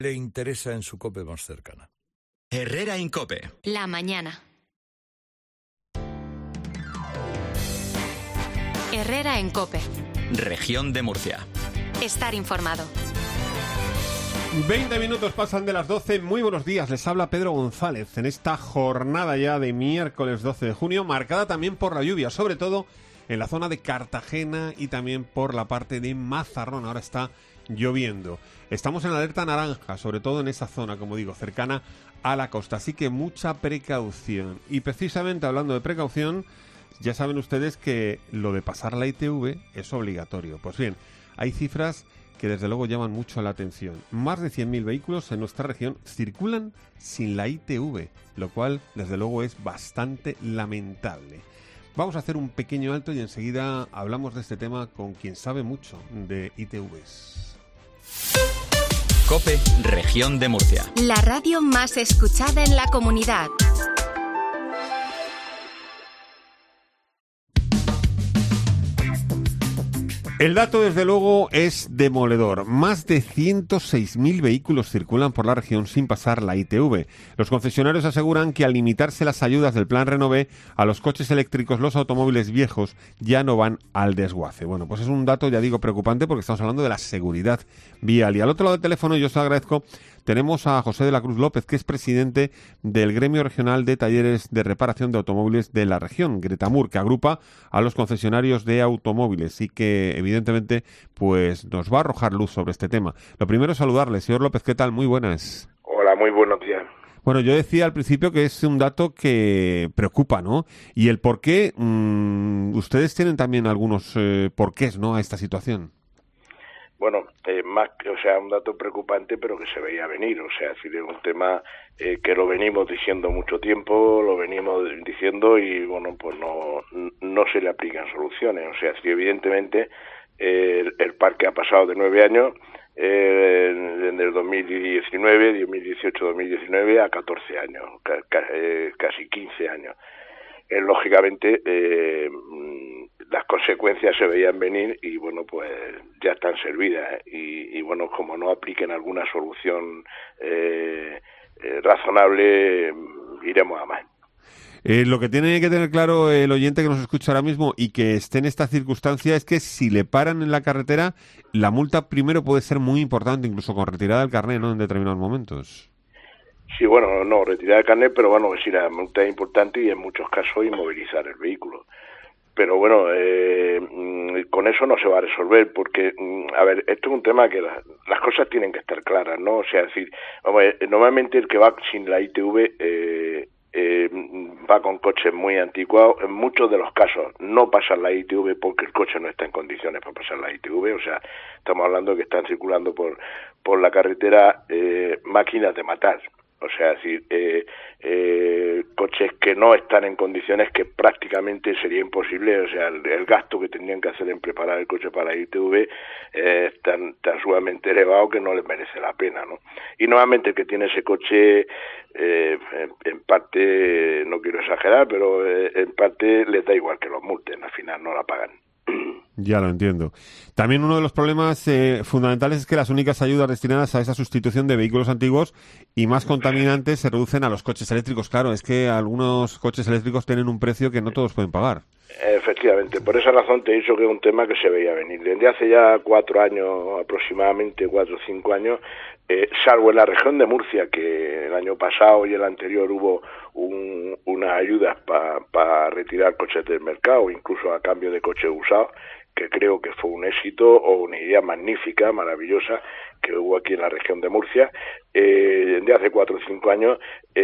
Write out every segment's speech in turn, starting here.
le interesa en su COPE más cercana. Herrera Incope. La mañana. Herrera en COPE. Región de Murcia. Estar informado. 20 minutos pasan de las 12. Muy buenos días, les habla Pedro González en esta jornada ya de miércoles 12 de junio, marcada también por la lluvia, sobre todo en la zona de Cartagena y también por la parte de Mazarrón. Ahora está lloviendo. Estamos en alerta naranja, sobre todo en esa zona, como digo, cercana a la costa. Así que mucha precaución. Y precisamente hablando de precaución, ya saben ustedes que lo de pasar la ITV es obligatorio. Pues bien, hay cifras que desde luego llaman mucho la atención. Más de 100.000 vehículos en nuestra región circulan sin la ITV, lo cual desde luego es bastante lamentable. Vamos a hacer un pequeño alto y enseguida hablamos de este tema con quien sabe mucho de ITVs. COPE, Región de Murcia. La radio más escuchada en la comunidad. El dato, desde luego, es demoledor. Más de 106.000 vehículos circulan por la región sin pasar la ITV. Los concesionarios aseguran que al limitarse las ayudas del Plan Renové a los coches eléctricos, los automóviles viejos ya no van al desguace. Bueno, pues es un dato, ya digo, preocupante porque estamos hablando de la seguridad vial. Y al otro lado del teléfono, yo os agradezco, tenemos a José de la Cruz López, que es presidente del Gremio Regional de Talleres de Reparación de Automóviles de la región, Gretamur, que agrupa a los concesionarios de automóviles y que evidentemente pues nos va a arrojar luz sobre este tema. Lo primero es saludarle. Señor López, ¿qué tal? Muy buenas. Hola, muy buenos días. Bueno, yo decía al principio que es un dato que preocupa, ¿no? Y el por qué, ustedes tienen también algunos porqués, ¿no?, a esta situación. Bueno, un dato preocupante, pero que se veía venir. O sea, es un tema que lo venimos diciendo mucho tiempo, lo venimos diciendo y, bueno, pues no se le aplican soluciones. O sea, evidentemente el parque ha pasado de 9 años, en el 2018-2019 a 14 años, casi 15 años. Lógicamente, las consecuencias se veían venir y, bueno, pues ya están servidas. Y bueno, como no apliquen alguna solución razonable, iremos a más. Lo que tiene que tener claro el oyente que nos escucha ahora mismo y que esté en esta circunstancia es que si le paran en la carretera, la multa primero puede ser muy importante, incluso con retirada del carnet, ¿no?, en determinados momentos. Sí, bueno, no, retirar el carnet, pero bueno, sí, la multa es importante y en muchos casos inmovilizar el vehículo. Pero bueno, con eso no se va a resolver porque, a ver, esto es un tema que las cosas tienen que estar claras, ¿no? O sea, es decir, normalmente el que va sin la ITV va con coches muy anticuados. En muchos de los casos no pasan la ITV porque el coche no está en condiciones para pasar la ITV. O sea, estamos hablando de que están circulando por la carretera máquinas de matar. O sea, es decir, coches que no están en condiciones, que prácticamente sería imposible. O sea, el gasto que tendrían que hacer en preparar el coche para la ITV es tan sumamente elevado que no les merece la pena, ¿no? Y nuevamente el que tiene ese coche, en parte, no quiero exagerar, pero en parte les da igual que los multen, al final no la pagan. Ya lo entiendo. También uno de los problemas fundamentales es que las únicas ayudas destinadas a esa sustitución de vehículos antiguos y más contaminantes se reducen a los coches eléctricos. Claro, es que algunos coches eléctricos tienen un precio que no todos pueden pagar. Efectivamente, por esa razón te he dicho que es un tema que se veía venir. Desde hace ya 4 años, aproximadamente 4 o 5 años, salvo en la región de Murcia, que el año pasado y el anterior hubo unas ayudas para retirar coches del mercado, incluso a cambio de coches usados, que creo que fue un éxito o una idea magnífica, maravillosa, que hubo aquí en la región de Murcia. Desde hace 4 o 5 años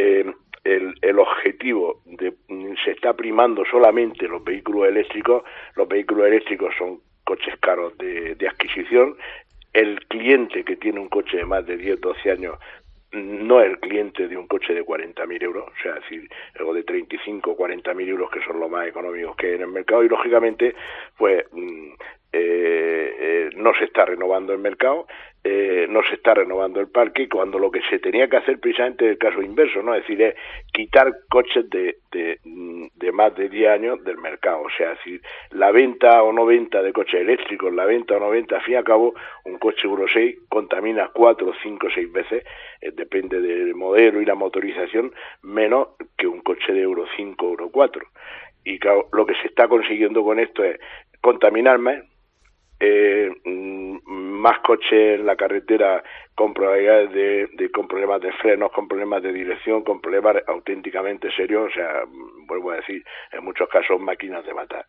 el objetivo se está primando solamente los vehículos eléctricos. Los vehículos eléctricos son coches caros de adquisición. El cliente que tiene un coche de más de 10, 12 años no es el cliente de un coche de 40.000 euros, o sea, es decir, algo de 35 o 40.000 euros, que son los más económicos que hay en el mercado, y lógicamente, pues no se está renovando el mercado, no se está renovando el parque, cuando lo que se tenía que hacer precisamente es el caso inverso, ¿no? Es decir, es quitar coches de más de 10 años del mercado. O sea, es decir, la venta o no venta de coches eléctricos, la venta o no venta, al fin y al cabo, un coche Euro 6 contamina 4, 5, 6 veces, depende del modelo y la motorización, menos que un coche de Euro 5 o Euro 4. Y claro, lo que se está consiguiendo con esto es contaminar más coches en la carretera con probabilidades con problemas de frenos, con problemas de dirección, con problemas auténticamente serios, o sea, vuelvo a decir, en muchos casos máquinas de matar.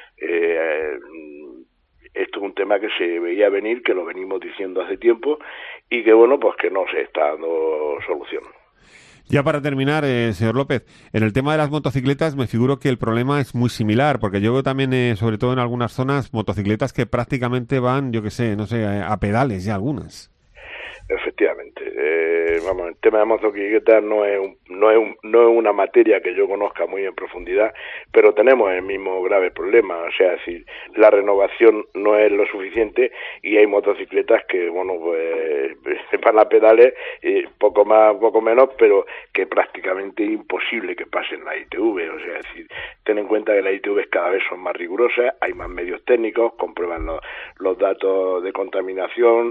Esto es un tema que se veía venir, que lo venimos diciendo hace tiempo y que bueno, pues que no se está dando solución. Ya para terminar, señor López, en el tema de las motocicletas me figuro que el problema es muy similar, porque yo veo también, sobre todo en algunas zonas, motocicletas que prácticamente van, yo qué sé, no sé, a pedales ya algunas. Efectivamente, vamos, el tema de motocicletas no es una materia que yo conozca muy en profundidad, pero tenemos el mismo grave problema, o sea, si la renovación no es lo suficiente y hay motocicletas que, bueno, pues van a pedales, poco más, poco menos, pero que prácticamente es imposible que pasen la ITV, o sea, es decir, ten en cuenta que las ITV cada vez son más rigurosas, hay más medios técnicos, comprueban los datos de contaminación,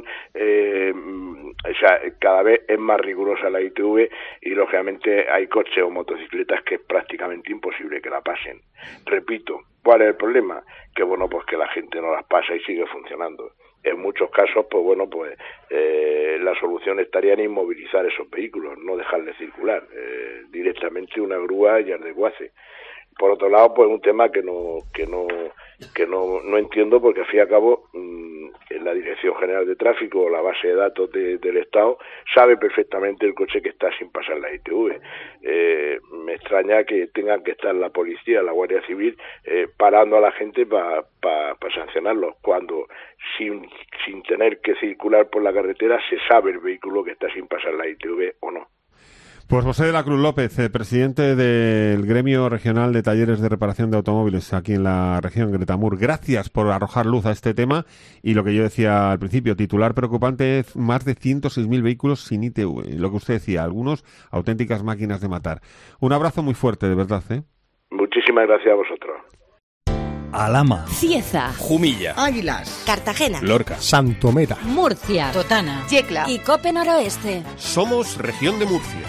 o sea, cada vez es más rigurosa la ITV y lógicamente hay coches o motocicletas que es prácticamente imposible que la pasen. Repito, ¿cuál es el problema? Que bueno, pues que la gente no las pasa y sigue funcionando. En muchos casos, pues bueno, pues la solución estaría en inmovilizar esos vehículos, no dejarles circular, directamente una grúa y ardeguace. Por otro lado, pues un tema que no entiendo, porque al fin y al cabo en la Dirección General de Tráfico o la base de datos del Estado sabe perfectamente el coche que está sin pasar la ITV. Me extraña que tengan que estar la policía, la Guardia Civil parando a la gente para sancionarlos, cuando sin tener que circular por la carretera se sabe el vehículo que está sin pasar la ITV o no. Pues José de la Cruz López, presidente del Gremio Regional de Talleres de Reparación de Automóviles aquí en la región Gretamur. Gracias por arrojar luz a este tema y lo que yo decía al principio, titular preocupante, más de 106.000 vehículos sin ITV. Lo que usted decía, algunos auténticas máquinas de matar. Un abrazo muy fuerte, de verdad, ¿eh? Muchísimas gracias a vosotros. Alhama, Cieza, Jumilla, Águilas, Cartagena, Lorca, Santomera, Murcia, Totana, Yecla y Cope Noroeste. Somos Región de Murcia.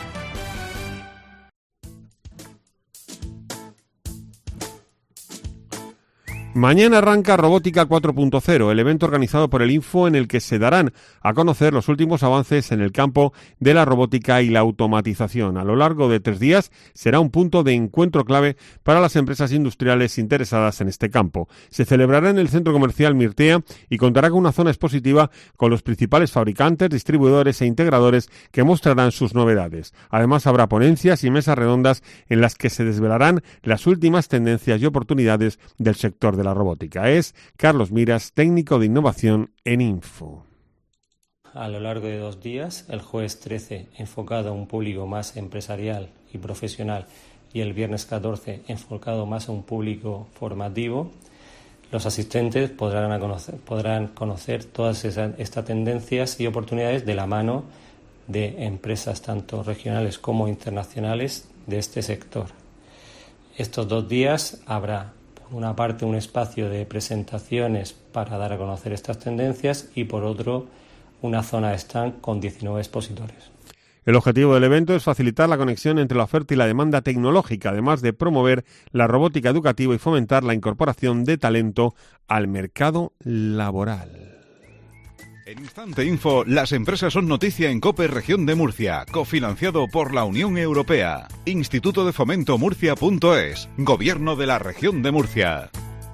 Mañana arranca Robótica 4.0, el evento organizado por el Info en el que se darán a conocer los últimos avances en el campo de la robótica y la automatización. A lo largo de 3 días será un punto de encuentro clave para las empresas industriales interesadas en este campo. Se celebrará en el centro comercial Mirtea y contará con una zona expositiva con los principales fabricantes, distribuidores e integradores que mostrarán sus novedades. Además habrá ponencias y mesas redondas en las que se desvelarán las últimas tendencias y oportunidades del sector de la robótica. Es Carlos Miras, técnico de innovación en Info. A lo largo de 2 días, el jueves 13 enfocado a un público más empresarial y profesional y el viernes 14 enfocado más a un público formativo, los asistentes podrán conocer todas estas tendencias y oportunidades de la mano de empresas tanto regionales como internacionales de este sector. Estos 2 días habrá por una parte un espacio de presentaciones para dar a conocer estas tendencias y por otro una zona de stand con 19 expositores. El objetivo del evento es facilitar la conexión entre la oferta y la demanda tecnológica, además de promover la robótica educativa y fomentar la incorporación de talento al mercado laboral. En Instante Info, las empresas son noticia en COPE Región de Murcia, cofinanciado por la Unión Europea. Instituto de Fomento Murcia.es, Gobierno de la Región de Murcia.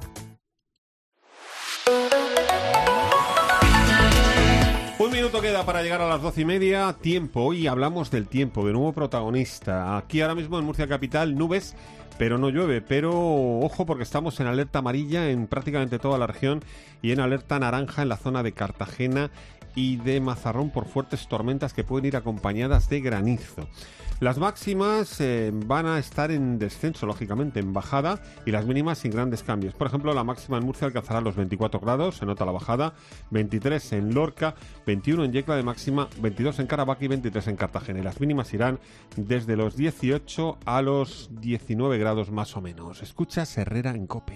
Un minuto queda para llegar a las 12:30. Tiempo, hoy hablamos del tiempo, de nuevo protagonista. Aquí ahora mismo en Murcia Capital, nubes, pero no llueve. Pero ojo, porque estamos en alerta amarilla en prácticamente toda la región y en alerta naranja en la zona de Cartagena y de Mazarrón por fuertes tormentas que pueden ir acompañadas de granizo. Las máximas van a estar en descenso, lógicamente, en bajada, y las mínimas sin grandes cambios. Por ejemplo, la máxima en Murcia alcanzará los 24 grados, se nota la bajada, 23 en Lorca, 21 en Yecla de máxima, 22 en Caravaca y 23 en Cartagena. Y las mínimas irán desde los 18 a los 19 grados más o menos. Escuchas Herrera en COPE.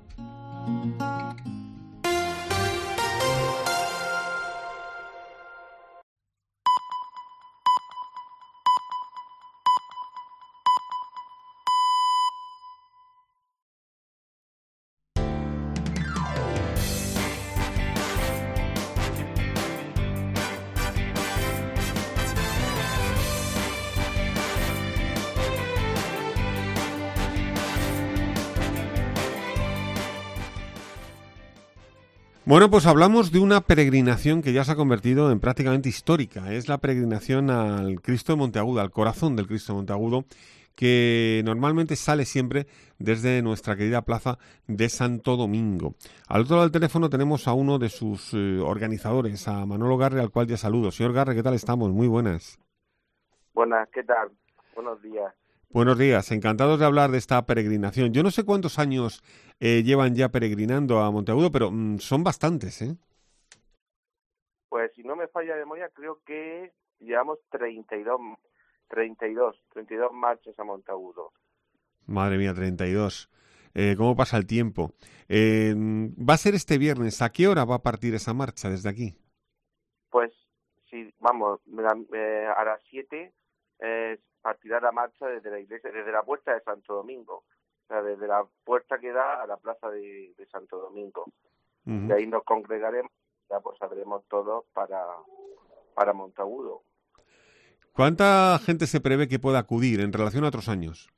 Bueno, pues hablamos de una peregrinación que ya se ha convertido en prácticamente histórica. Es la peregrinación al Cristo de Monteagudo, al corazón del Cristo de Monteagudo, que normalmente sale siempre desde nuestra querida plaza de Santo Domingo. Al otro lado del teléfono tenemos a uno de sus organizadores, a Manolo Garre, al cual ya saludo. Señor Garre, ¿qué tal estamos? Muy buenas. Buenas, ¿qué tal? Buenos días. Buenos días, encantados de hablar de esta peregrinación. Yo no sé cuántos años llevan ya peregrinando a Monteagudo, pero son bastantes, ¿eh? Pues si no me falla la memoria, creo que llevamos 32 marchas a Monteagudo. Madre mía, 32. ¿Cómo pasa el tiempo? Va a ser este viernes. ¿A qué hora va a partir esa marcha desde aquí? Pues sí, vamos, a las 7 partirá la marcha desde la iglesia, desde la puerta de Santo Domingo. O sea, desde la puerta que da a la plaza de Santo Domingo. Uh-huh. De ahí nos congregaremos, ya pues saldremos todos para Monteagudo. ¿Cuánta gente se prevé que pueda acudir en relación a otros años?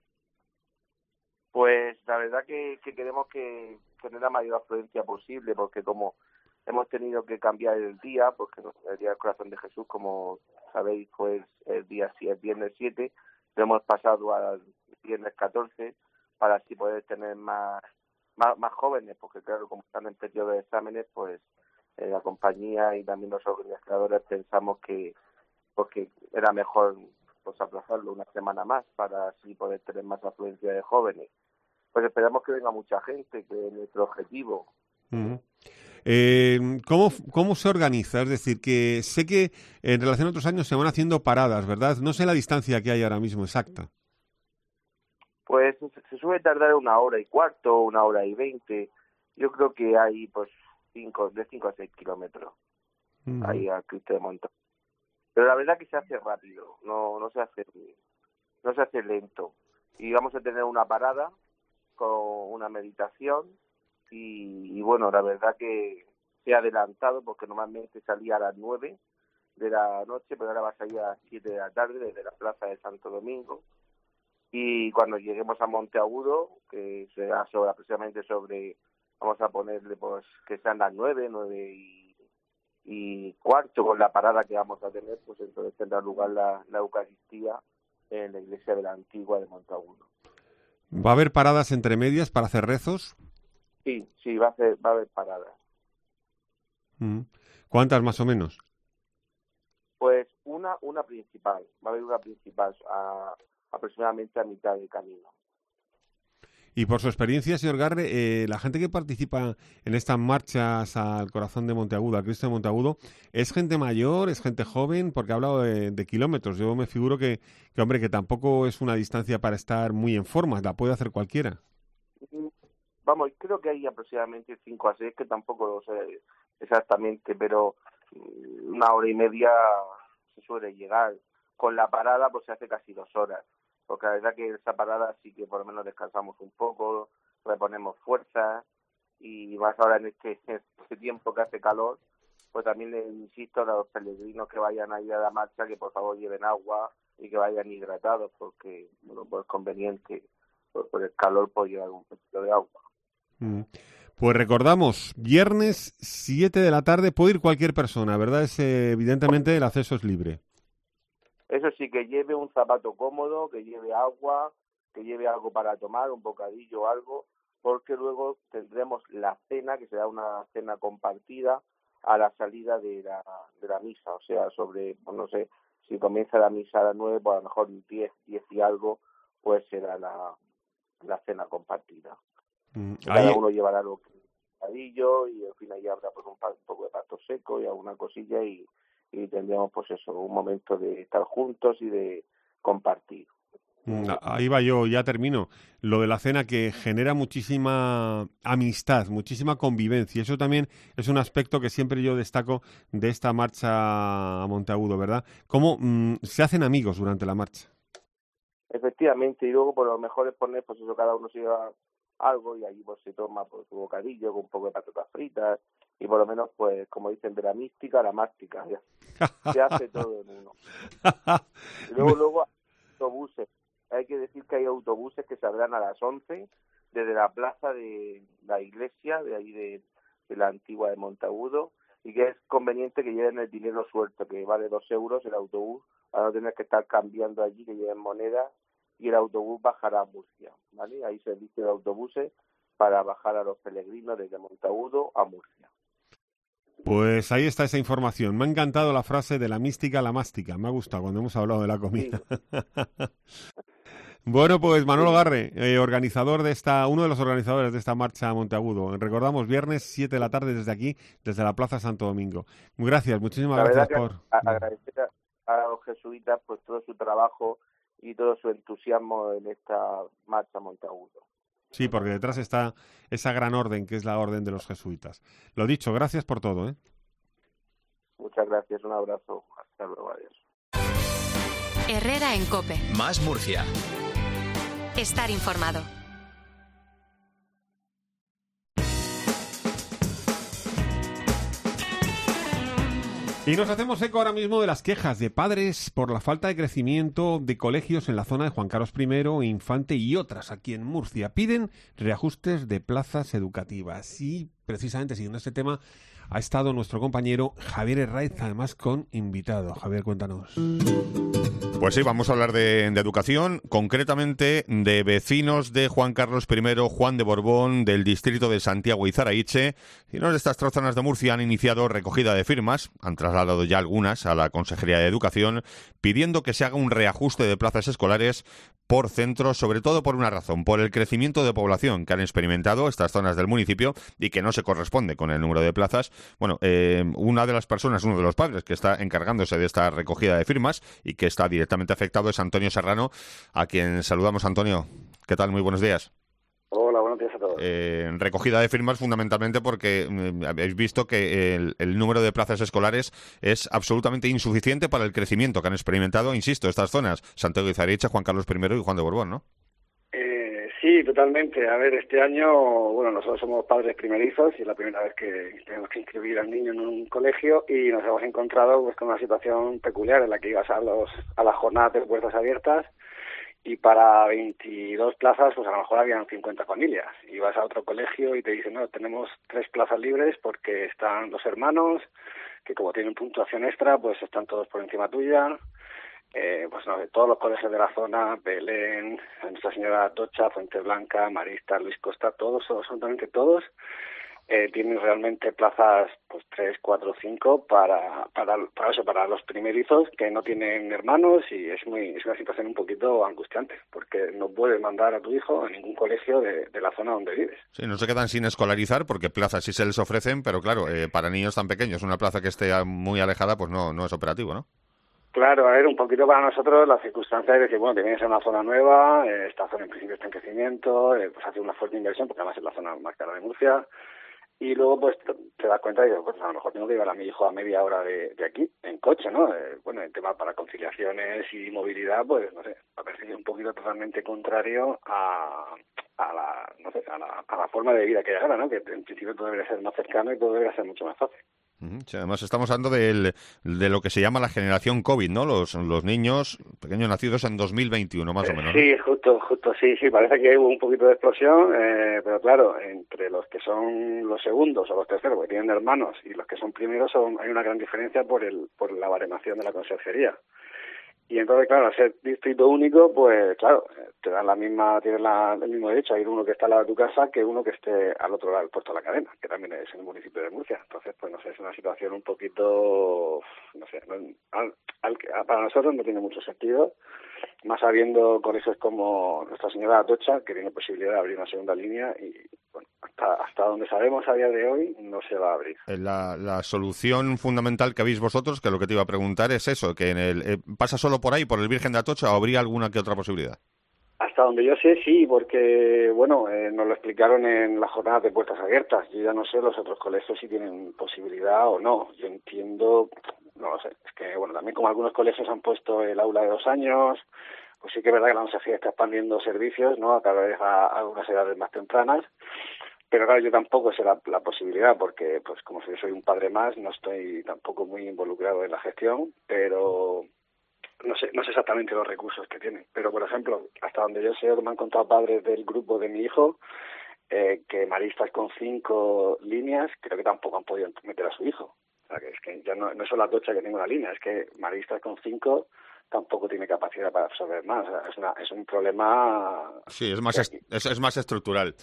Pues la verdad que queremos que tener la mayor afluencia posible, porque como hemos tenido que cambiar el día, porque el Día del Corazón de Jesús, como sabéis, fue el viernes 7, lo hemos pasado al viernes 14, para así poder tener más jóvenes, porque claro, como están en periodo de exámenes, pues la compañía y también los organizadores pensamos que porque era mejor pues aplazarlo una semana más para así poder tener más afluencia de jóvenes. Pues esperamos que venga mucha gente, que es nuestro objetivo. Uh-huh. ¿Cómo se organiza? Es decir, que sé que en relación a otros años se van haciendo paradas, ¿verdad? No sé la distancia que hay ahora mismo exacta. Pues se suele tardar 1 hora y cuarto, 1 hora y 20. Yo creo que hay pues de 5 a 6 kilómetros uh-huh. Ahí al Cristo de Monteagudo. Pero la verdad que se hace rápido, no se hace lento. Y vamos a tener una parada con una meditación y bueno, la verdad que se ha adelantado porque normalmente salía a las 9 de la noche, pero ahora va a salir a las 7 de la tarde desde la plaza de Santo Domingo. Y cuando lleguemos a Monteagudo, que será aproximadamente vamos a ponerle pues que sean las 9 y cuarto, con la parada que vamos a tener, pues entonces tendrá lugar la Eucaristía en la iglesia de la Antigua de Monteagudo. ¿Va a haber paradas entre medias para hacer rezos? Sí, va a haber paradas. ¿Cuántas más o menos? Pues una principal, va a haber una principal aproximadamente a mitad del camino. Y por su experiencia, señor Garre, la gente que participa en estas marchas al corazón de Monteagudo, al Cristo de Monteagudo, ¿es gente mayor, es gente joven? Porque ha hablado de kilómetros. Yo me figuro que tampoco es una distancia para estar muy en forma, la puede hacer cualquiera. Vamos, creo que hay aproximadamente 5 a 6, que tampoco lo sé exactamente, pero 1 hora y media se suele llegar. Con la parada pues se hace casi 2 horas. Porque la verdad que esa parada sí que por lo menos descansamos un poco, reponemos fuerzas y más ahora en este tiempo que hace calor, pues también les insisto a los peregrinos que vayan a ir a la marcha que por favor lleven agua y que vayan hidratados porque bueno, pues es conveniente por el calor pues llevar un poquito de agua. Pues recordamos, viernes 7 de la tarde puede ir cualquier persona, ¿verdad? Evidentemente el acceso es libre. Eso sí, que lleve un zapato cómodo, que lleve agua que lleve algo para tomar, un bocadillo o algo, porque luego tendremos la cena, que será una cena compartida a la salida de la misa, o sea, sobre, pues no sé, si comienza la misa a las 9, pues a lo mejor 10 y algo, pues será la cena compartida. Cada uno llevará algo bocadillo y al final ya habrá pues un poco de pasto seco y alguna cosilla y tendremos pues eso, un momento de estar juntos y de compartir. Ahí va yo, ya termino. Lo de la cena que genera muchísima amistad, muchísima convivencia. Eso también es un aspecto que siempre yo destaco de esta marcha a Monteagudo, ¿verdad? Cómo se hacen amigos durante la marcha. Efectivamente, y luego por lo mejor es poner, pues eso, cada uno se lleva algo y allí pues se toma pues su bocadillo con un poco de patatas fritas y por lo menos pues como dicen de la mística a la mástica, se hace todo en uno. Y luego autobuses, hay que decir que hay autobuses que saldrán a las 11 desde la plaza de la iglesia de ahí de la antigua de Monteagudo y que es conveniente que lleven el dinero suelto, que vale 2 euros el autobús, para no tener que estar cambiando allí, que lleven monedas y el autobús bajará a Murcia, ¿vale? Hay servicio de autobuses para bajar a los peregrinos desde Monteagudo a Murcia. Pues ahí está esa información. Me ha encantado la frase de la mística a la mástica. Me ha gustado cuando hemos hablado de la comida. Sí. Bueno, pues Manolo Garre, organizador de uno de los organizadores de esta marcha a Monteagudo. Recordamos, viernes 7 de la tarde desde aquí, desde la Plaza Santo Domingo. Gracias, muchísimas gracias por... Agradecer a los jesuitas pues todo su trabajo y todo su entusiasmo en esta marcha a Monteagudo. Sí, porque detrás está esa gran orden que es la orden de los jesuitas. Lo dicho, gracias por todo, ¿eh? Muchas gracias, un abrazo. Hasta luego, adiós. Herrera en COPE. Más Murcia. Estar informado. Y nos hacemos eco ahora mismo de las quejas de padres por la falta de crecimiento de colegios en la zona de Juan Carlos I, Infante y otras aquí en Murcia. Piden reajustes de plazas educativas. Y precisamente siguiendo este tema ha estado nuestro compañero Javier Herraiz, además con invitado. Javier, cuéntanos. Pues sí, vamos a hablar de educación, concretamente de vecinos de Juan Carlos I, Juan de Borbón, del distrito de Santiago y Zaraiche. Vecinos de estas tres zonas de Murcia han iniciado recogida de firmas, han trasladado ya algunas a la Consejería de Educación, pidiendo que se haga un reajuste de plazas escolares por centro, sobre todo por una razón, por el crecimiento de población que han experimentado estas zonas del municipio y que no se corresponde con el número de plazas. Bueno, una de las personas, uno de los padres que está encargándose de esta recogida de firmas y que está directamente afectado es Antonio Serrano, a quien saludamos. Antonio, ¿qué tal? Muy buenos días. Hola, buenos días a todos. Recogida de firmas fundamentalmente porque habéis visto que el número de plazas escolares es absolutamente insuficiente para el crecimiento que han experimentado, insisto, estas zonas, Santiago y Zaraiche, Juan Carlos I y Juan de Borbón, ¿no? Sí, totalmente. A ver, este año, bueno, nosotros somos padres primerizos y es la primera vez que tenemos que inscribir al niño en un colegio y nos hemos encontrado pues con una situación peculiar en la que ibas a las jornadas de puertas abiertas y para 22 plazas, pues a lo mejor habían 50 familias. Ibas a otro colegio y te dicen, no, tenemos 3 plazas libres porque están 2 hermanos, que como tienen puntuación extra, pues están todos por encima tuya. Pues no, de todos los colegios de la zona, Belén, Nuestra Señora Atocha, Fuente Blanca, Marista, Luis Costa, todos, absolutamente todos, tienen realmente plazas, pues 3, 4, 5 para los primerizos que no tienen hermanos y es una situación un poquito angustiante porque no puedes mandar a tu hijo a ningún colegio de la zona donde vives. Sí, no se quedan sin escolarizar porque plazas sí se les ofrecen, pero claro, para niños tan pequeños una plaza que esté muy alejada pues no es operativo, ¿no? Claro, a ver, un poquito para nosotros la circunstancia es de que, bueno, te vienes a una zona nueva, esta zona en principio está en crecimiento, pues hace una fuerte inversión, porque además es la zona más cara de Murcia, y luego pues te das cuenta y digo, pues a lo mejor tengo que llevar a mi hijo a media hora de aquí, en coche, ¿no? Bueno, el tema para conciliaciones y movilidad, pues, no sé, me parece un poquito totalmente contrario a la forma de vida que hay ahora, ¿no? Que en principio todo debería ser más cercano y todo debería ser mucho más fácil. Sí, además estamos hablando de lo que se llama la generación COVID, ¿no? Los niños pequeños nacidos en 2021, más o menos, ¿no? Sí, justo, sí, parece que hubo un poquito de explosión, pero claro, entre los que son los segundos o los terceros, que tienen hermanos, y los que son primeros, hay una gran diferencia por la baremación de la conserjería. Y entonces, claro, al ser distrito único, pues claro, te dan el mismo derecho a ir uno que está al lado de tu casa que uno que esté al otro lado del puerto de la cadena, que también es en el municipio de Murcia. Entonces, pues no sé, es una situación un poquito, no sé, para nosotros no tiene mucho sentido, más sabiendo colegios como Nuestra Señora de Atocha, que tiene posibilidad de abrir una segunda línea y, bueno, hasta donde sabemos a día de hoy no se va a abrir. La solución fundamental que habéis vosotros, que lo que te iba a preguntar es eso, que ¿pasa solo por ahí, por el Virgen de Atocha, o habría alguna que otra posibilidad? Hasta donde yo sé, sí, porque, bueno, nos lo explicaron en las jornadas de puertas abiertas. Yo ya no sé los otros colegios si tienen posibilidad o no. Yo entiendo, no lo sé, es que, bueno, también como algunos colegios han puesto el aula de 2 años, pues sí que es verdad que la consejería está expandiendo servicios, ¿no?, a cada vez a unas edades más tempranas. Pero claro, yo tampoco sé la posibilidad porque, pues como si yo soy un padre más, no estoy tampoco muy involucrado en la gestión, pero no sé exactamente los recursos que tienen. Pero, por ejemplo, hasta donde yo sé, me han contado padres del grupo de mi hijo, que maristas con 5 líneas, creo que tampoco han podido meter a su hijo. O sea, que es que ya no es solo Atocha que tenga una línea, es que maristas con 5 tampoco tiene capacidad para absorber más. Es un problema... Sí, es más estructural.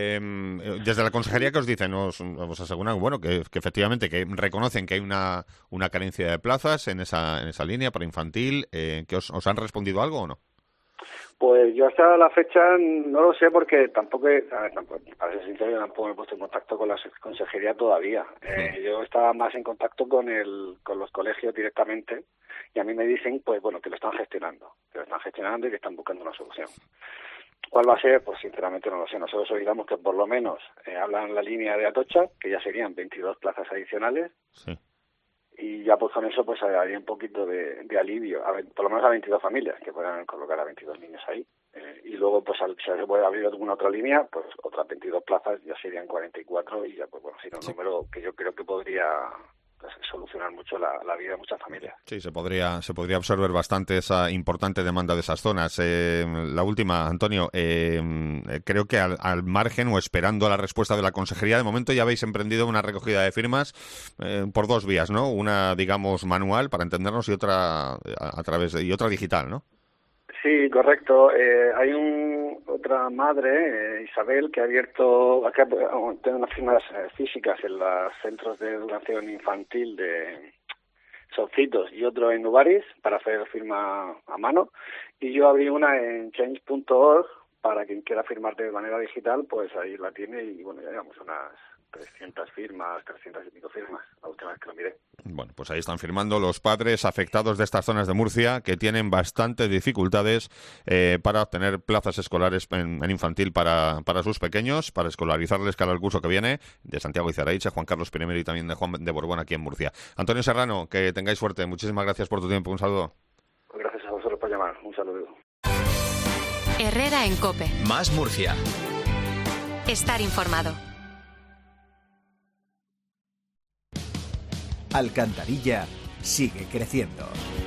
Desde la consejería, ¿qué os dicen? Os aseguran, bueno, que efectivamente que reconocen que hay una carencia de plazas en esa línea para infantil. ¿Que os han respondido algo o no? Pues yo hasta la fecha no lo sé porque tampoco, para ser sincero, yo tampoco me he puesto en contacto con la consejería todavía. Yo estaba más en contacto con los colegios directamente y a mí me dicen, pues bueno, que lo están gestionando y que están buscando una solución. ¿Cuál va a ser? Pues sinceramente no lo sé. Nosotros oigamos que por lo menos hablan la línea de Atocha, que ya serían 22 plazas adicionales. Sí. Y ya pues con eso pues haría un poquito de alivio, por lo menos a 22 familias, que puedan colocar a 22 niños ahí. Y luego pues si se puede abrir alguna otra línea, pues otras 22 plazas ya serían 44 y ya pues bueno, sería un número que yo creo que podría solucionar mucho la vida de muchas familias. Sí, se podría absorber bastante esa importante demanda de esas zonas. La última, Antonio, creo que al margen o esperando a la respuesta de la consejería, de momento ya habéis emprendido una recogida de firmas por 2 vías, ¿no? Una, digamos, manual para entendernos y otra otra digital, ¿no? Sí, correcto. Hay otra madre, Isabel, que ha abierto, tiene unas firmas físicas en los centros de educación infantil de Socitos y otro en Ubaris para hacer firma a mano. Y yo abrí una en change.org para quien quiera firmar de manera digital, pues ahí la tiene y bueno, ya llevamos unas 300 firmas, 300 y pico firmas, la última vez que lo miré. Bueno, pues ahí están firmando los padres afectados de estas zonas de Murcia que tienen bastantes dificultades para obtener plazas escolares en infantil para sus pequeños, para escolarizarles cara al curso que viene, de Santiago Izaraiche, Juan Carlos I y también de Juan de Borbón aquí en Murcia. Antonio Serrano, que tengáis suerte. Muchísimas gracias por tu tiempo. Un saludo. Gracias a vosotros por llamar. Un saludo. Herrera en COPE. Más Murcia. Estar informado. Alcantarilla sigue creciendo.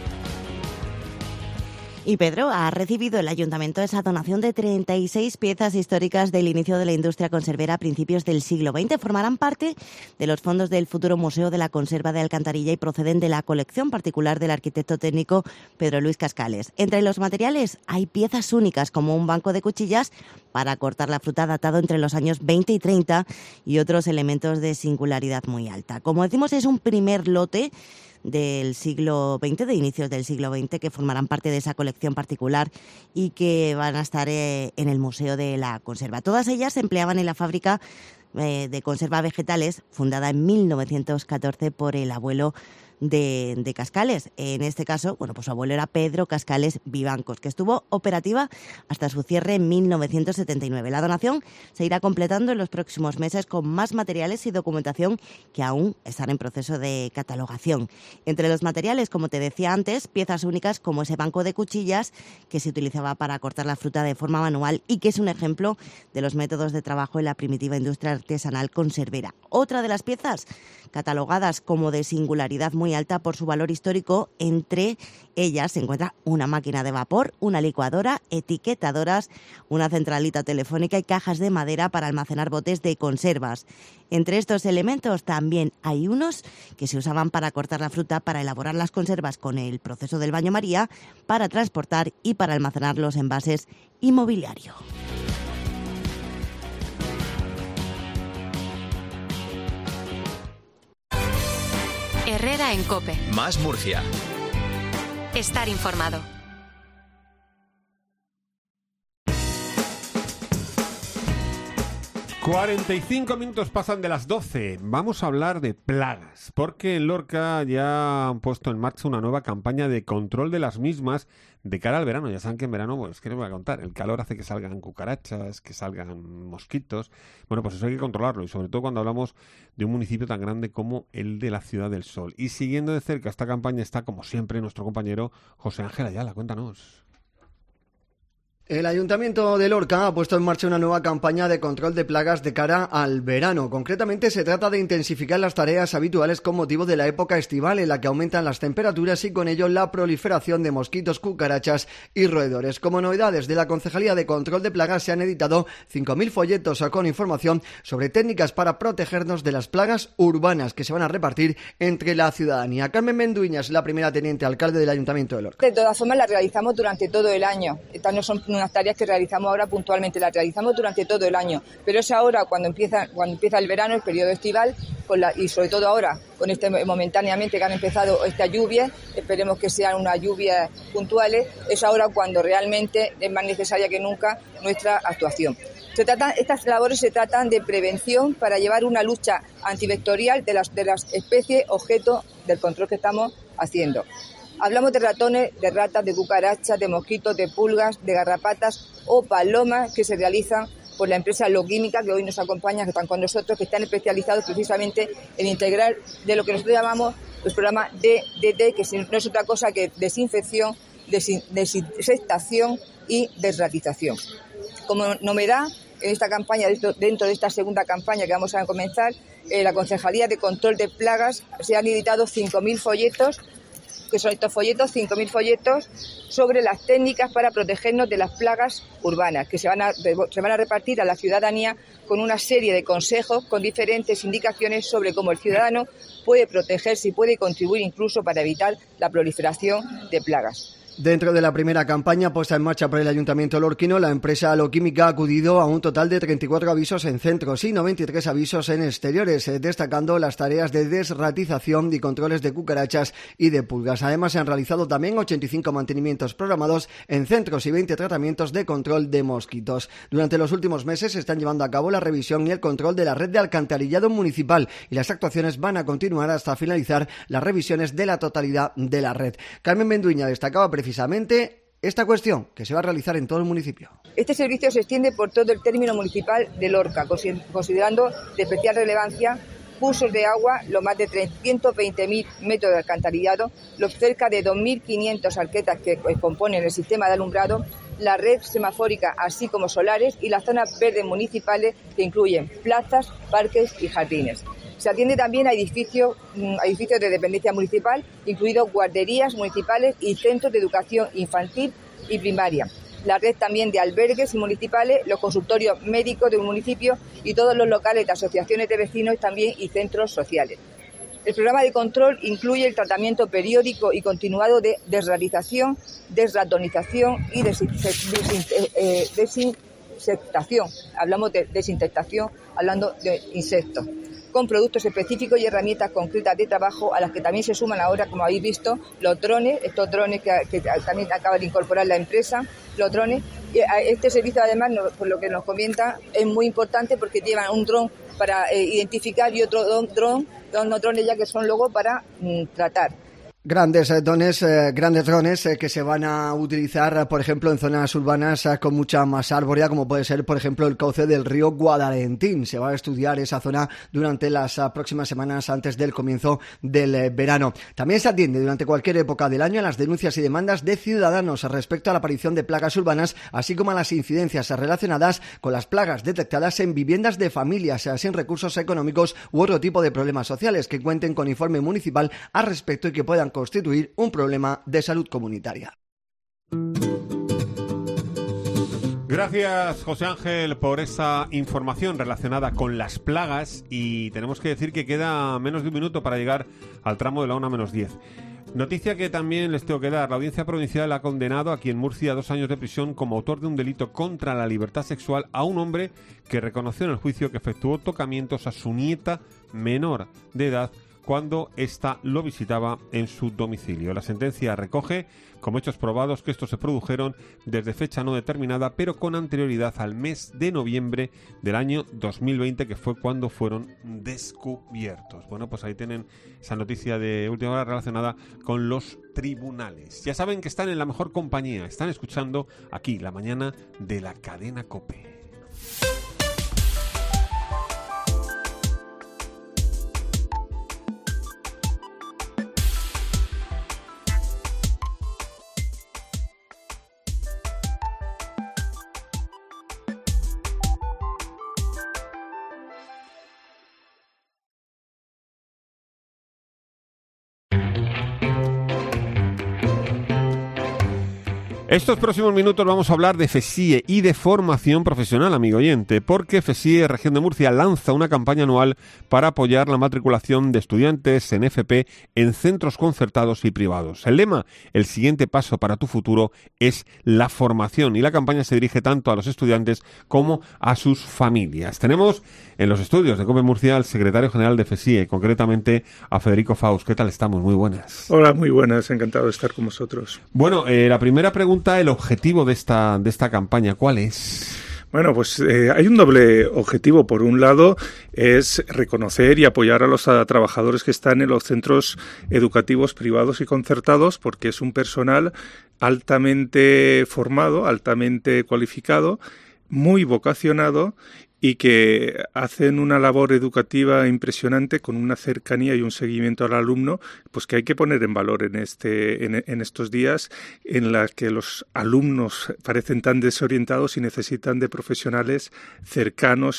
Y Pedro, ha recibido el ayuntamiento esa donación de 36 piezas históricas del inicio de la industria conservera a principios del siglo XX. Formarán parte de los fondos del futuro Museo de la Conserva de Alcantarilla y proceden de la colección particular del arquitecto técnico Pedro Luis Cascales. Entre los materiales hay piezas únicas como un banco de cuchillas para cortar la fruta datado entre los años 20 y 30 y otros elementos de singularidad muy alta. Como decimos, es un primer lote del siglo XX, de inicios del siglo XX, que formarán parte de esa colección particular y que van a estar en el Museo de la Conserva. Todas ellas se empleaban en la fábrica de conserva vegetales, fundada en 1914 por el abuelo de Cascales. En este caso, bueno, pues su abuelo era Pedro Cascales Vivancos, que estuvo operativa hasta su cierre en 1979. La donación se irá completando en los próximos meses con más materiales y documentación que aún están en proceso de catalogación. Entre los materiales, como te decía antes, piezas únicas como ese banco de cuchillas que se utilizaba para cortar la fruta de forma manual y que es un ejemplo de los métodos de trabajo en la primitiva industria artesanal conservera. Otra de las piezas catalogadas como de singularidad muy muy alta por su valor histórico. Entre ellas se encuentra una máquina de vapor, una licuadora, etiquetadoras, una centralita telefónica y cajas de madera para almacenar botes de conservas. Entre estos elementos también hay unos que se usaban para cortar la fruta, para elaborar las conservas con el proceso del baño María, para transportar y para almacenar los envases y mobiliario. Herrera en COPE. Más Murcia. Estar informado. ...45 pasan de las 12. Vamos a hablar de plagas, porque en Lorca ya han puesto en marcha una nueva campaña de control de las mismas de cara al verano. Ya saben que en verano, pues, ¿qué les voy a contar? El calor hace que salgan cucarachas, que salgan mosquitos. Bueno, pues eso hay que controlarlo, y sobre todo cuando hablamos de un municipio tan grande como el de la Ciudad del Sol. Y siguiendo de cerca esta campaña está, como siempre, nuestro compañero José Ángel Ayala. Cuéntanos. El Ayuntamiento de Lorca ha puesto en marcha una nueva campaña de control de plagas de cara al verano. Concretamente se trata de intensificar las tareas habituales con motivo de la época estival, en la que aumentan las temperaturas y con ello la proliferación de mosquitos, cucarachas y roedores. Como novedades de la Concejalía de Control de Plagas, se han editado 5.000 folletos con información sobre técnicas para protegernos de las plagas urbanas, que se van a repartir entre la ciudadanía. Carmen Menduiñas, la primera teniente alcalde del Ayuntamiento de Lorca. De todas formas, las realizamos durante todo el año. Estas no son unas tareas que realizamos ahora puntualmente, las realizamos durante todo el año, pero es ahora cuando empieza el verano, el periodo estival, y sobre todo ahora con momentáneamente que han empezado estas lluvias, esperemos que sean unas lluvias puntuales, es ahora cuando realmente es más necesaria que nunca nuestra actuación. Estas labores se tratan de prevención para llevar una lucha antivectorial de las especies objeto del control que estamos haciendo. Hablamos de ratones, de ratas, de cucarachas, de mosquitos, de pulgas, de garrapatas o palomas que se realizan por la empresa Loquímica, que hoy nos acompaña, que están con nosotros, que están especializados precisamente en integrar de lo que nosotros llamamos los programas DDT, que no es otra cosa que desinfección, desinsectación y desratización. Como novedad, en esta campaña, dentro de esta segunda campaña que vamos a comenzar, la Concejalía de Control de Plagas se han editado 5.000 folletos, que son estos folletos, 5.000 folletos sobre las técnicas para protegernos de las plagas urbanas, que se van a repartir a la ciudadanía con una serie de consejos, con diferentes indicaciones sobre cómo el ciudadano puede protegerse y puede contribuir incluso para evitar la proliferación de plagas. Dentro de la primera campaña puesta en marcha por el Ayuntamiento lorquino, la empresa Loquímica ha acudido a un total de 34 avisos en centros y 93 avisos en exteriores, destacando las tareas de desratización y controles de cucarachas y de pulgas. Además, se han realizado también 85 mantenimientos programados en centros y 20 tratamientos de control de mosquitos. Durante los últimos meses se están llevando a cabo la revisión y el control de la red de alcantarillado municipal, y las actuaciones van a continuar hasta finalizar las revisiones de la totalidad de la red. Carmen Menduiña destacaba precisamente esta cuestión, que se va a realizar en todo el municipio. Este servicio se extiende por todo el término municipal de Lorca, considerando de especial relevancia cursos de agua, los más de 320.000 metros de alcantarillado, los cerca de 2.500 arquetas que componen el sistema de alumbrado, la red semafórica, así como solares, y las zonas verdes municipales, que incluyen plazas, parques y jardines. Se atiende también a edificios de dependencia municipal, incluidos guarderías municipales y centros de educación infantil y primaria. La red también de albergues municipales, los consultorios médicos de un municipio y todos los locales de asociaciones de vecinos también y centros sociales. El programa de control incluye el tratamiento periódico y continuado de desratización, desratonización y desinsectación. Hablamos de desinfectación, hablando de insectos, con productos específicos y herramientas concretas de trabajo, a las que también se suman ahora, como habéis visto, los drones, estos drones que también acaba de incorporar la empresa, los drones. Este servicio, además, por lo que nos comenta, es muy importante porque llevan un dron para identificar y otro dron, dos drones ya que son luego para tratar. Grandes drones que se van a utilizar, por ejemplo, en zonas urbanas con mucha más arbórea, como puede ser, por ejemplo, el cauce del río Guadalentín. Se va a estudiar esa zona durante las próximas semanas antes del comienzo del verano. También se atiende durante cualquier época del año a las denuncias y demandas de ciudadanos respecto a la aparición de plagas urbanas, así como a las incidencias relacionadas con las plagas detectadas en viviendas de familias sin recursos económicos u otro tipo de problemas sociales que cuenten con informe municipal al respecto y que puedan constituir un problema de salud comunitaria. Gracias, José Ángel, por esa información relacionada con las plagas, y tenemos que decir que queda menos de un minuto para llegar al tramo de la 1:10. Noticia que también les tengo que dar. La Audiencia Provincial ha condenado aquí en Murcia a 2 años de prisión como autor de un delito contra la libertad sexual a un hombre que reconoció en el juicio que efectuó tocamientos a su nieta menor de edad cuando ésta lo visitaba en su domicilio. La sentencia recoge como hechos probados que estos se produjeron desde fecha no determinada, pero con anterioridad al mes de noviembre del año 2020, que fue cuando fueron descubiertos. Bueno, pues ahí tienen esa noticia de última hora relacionada con los tribunales. Ya saben que están en la mejor compañía, están escuchando aquí La Mañana de la cadena COPE. Estos próximos minutos vamos a hablar de FESIE y de formación profesional, amigo oyente, porque FESIE Región de Murcia lanza una campaña anual para apoyar la matriculación de estudiantes en FP en centros concertados y privados. El lema, el siguiente paso para tu futuro, es la formación, y la campaña se dirige tanto a los estudiantes como a sus familias. Tenemos en los estudios de COPE Murcia al secretario general de FESIE, concretamente a Federico Faust. ¿Qué tal estamos? Muy buenas. Hola, muy buenas, encantado de estar con vosotros. Bueno, la primera pregunta, el objetivo de esta campaña, ¿cuál es? Bueno, pues hay un doble objetivo. Por un lado, es reconocer y apoyar a los trabajadores que están en los centros educativos privados y concertados, porque es un personal altamente formado, altamente cualificado, muy vocacionado, y que hacen una labor educativa impresionante con una cercanía y un seguimiento al alumno, pues que hay que poner en valor en estos días en las que los alumnos parecen tan desorientados y necesitan de profesionales cercanos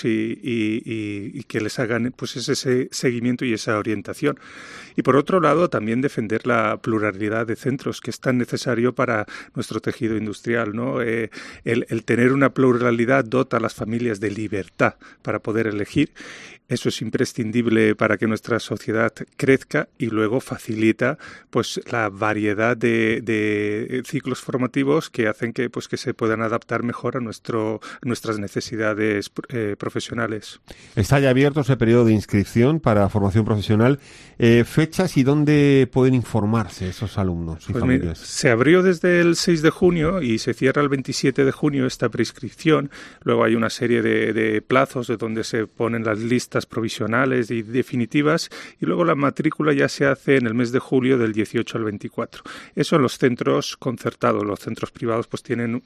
y que les hagan pues ese seguimiento y esa orientación. Y por otro lado, también defender la pluralidad de centros, que es tan necesario para nuestro tejido industrial, ¿no? El tener una pluralidad dota a las familias de libertad para poder elegir. Eso es imprescindible para que nuestra sociedad crezca, y luego facilita pues la variedad de ciclos formativos que hacen que se puedan adaptar mejor a nuestras necesidades profesionales. Está ya abierto ese periodo de inscripción para formación profesional. ¿Fechas y dónde pueden informarse esos alumnos y familias? Se abrió desde el 6 de junio y se cierra el 27 de junio esta prescripción. Luego hay una serie de plazos de donde se ponen las listas provisionales y definitivas, y luego la matrícula ya se hace en el mes de julio del 18 al 24. Eso en los centros concertados. Los centros privados pues tienen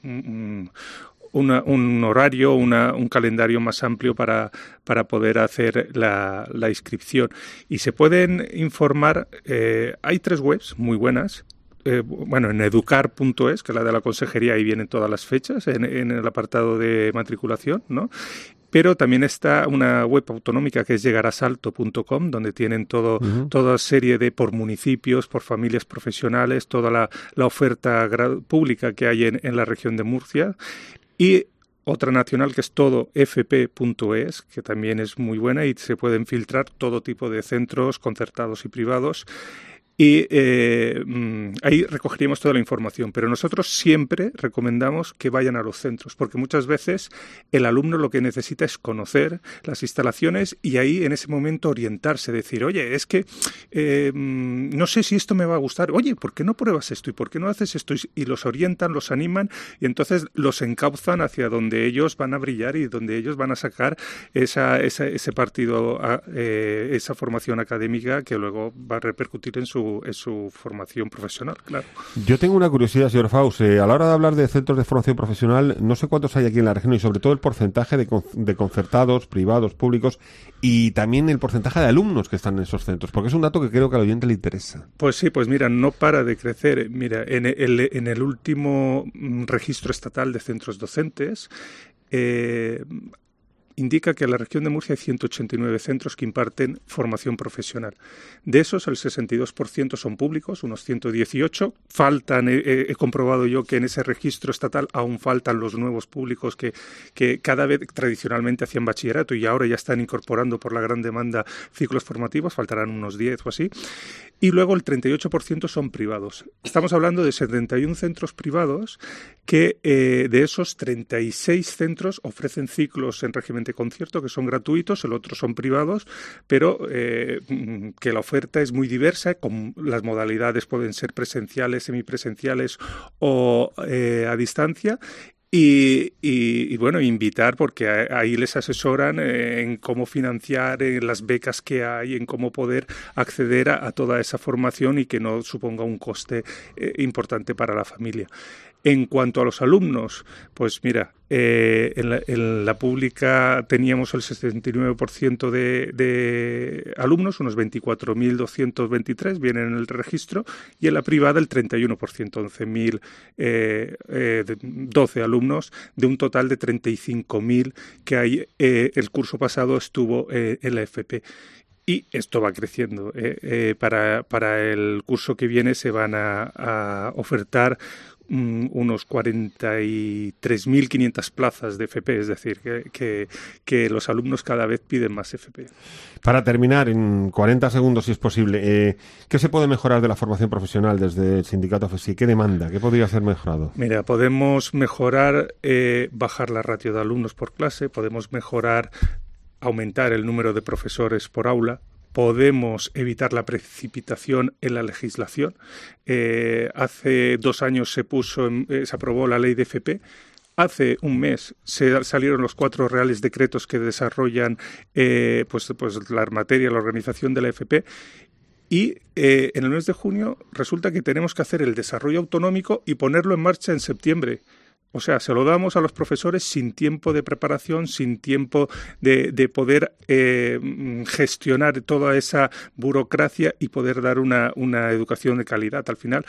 un horario, un calendario más amplio para poder hacer la inscripción. Y se pueden informar, hay 3 webs muy buenas. En educar.es, que es la de la consejería, ahí vienen todas las fechas en el apartado de matriculación, ¿no? Pero también está una web autonómica que es llegarasalto.com, donde tienen toda serie de, por municipios, por familias profesionales, toda la oferta pública que hay en la región de Murcia. Y otra nacional que es todofp.es, que también es muy buena, y se pueden filtrar todo tipo de centros concertados y privados. Y ahí recogeríamos toda la información, pero nosotros siempre recomendamos que vayan a los centros, porque muchas veces el alumno lo que necesita es conocer las instalaciones y ahí en ese momento orientarse, decir, oye, es que no sé si esto me va a gustar, oye, ¿por qué no pruebas esto y por qué no haces esto? Y los orientan, los animan, y entonces los encauzan hacia donde ellos van a brillar y donde ellos van a sacar ese partido, esa formación académica que luego va a repercutir en su su formación profesional, claro. Yo tengo una curiosidad, señor Faust. A la hora de hablar de centros de formación profesional, no sé cuántos hay aquí en la región y sobre todo el porcentaje de concertados, privados, públicos y también el porcentaje de alumnos que están en esos centros, porque es un dato que creo que al oyente le interesa. Pues sí, pues mira, no para de crecer. Mira, en el último registro estatal de centros docentes, indica que en la región de Murcia hay 189 centros que imparten formación profesional. De esos, el 62% son públicos, unos 118. Faltan, he comprobado yo que en ese registro estatal aún faltan los nuevos públicos que cada vez tradicionalmente hacían bachillerato y ahora ya están incorporando por la gran demanda ciclos formativos, faltarán unos 10 o así. Y luego el 38% son privados. Estamos hablando de 71 centros privados que de esos 36 centros ofrecen ciclos en régimen de concierto que son gratuitos, el otro son privados, pero que la oferta es muy diversa, con las modalidades pueden ser presenciales, semipresenciales o a distancia. Y bueno, invitar, porque ahí les asesoran en cómo financiar, en las becas que hay, en cómo poder acceder a toda esa formación y que no suponga un coste importante para la familia. En cuanto a los alumnos, pues mira, en la pública teníamos el 69% de alumnos, unos 24.223 vienen en el registro, y en la privada el 31%, 11.012 alumnos, de un total de 35.000 que hay. El curso pasado estuvo en la FP. Y esto va creciendo. Para el curso que viene se van a ofertar unos 43.500 plazas de FP, es decir, que los alumnos cada vez piden más FP. Para terminar, en 40 segundos, si es posible, ¿qué se puede mejorar de la formación profesional desde el sindicato FESI? ¿Qué demanda? ¿Qué podría ser mejorado? Mira, podemos mejorar, bajar la ratio de alumnos por clase, podemos mejorar, aumentar el número de profesores por aula. Podemos evitar la precipitación en la legislación. Hace 2 años se aprobó la ley de FP. Hace un mes salieron los 4 reales decretos que desarrollan pues la materia, la organización de la FP. Y en el mes de junio resulta que tenemos que hacer el desarrollo autonómico y ponerlo en marcha en septiembre. O sea, se lo damos a los profesores sin tiempo de preparación, sin tiempo de poder gestionar toda esa burocracia y poder dar una educación de calidad. Al final,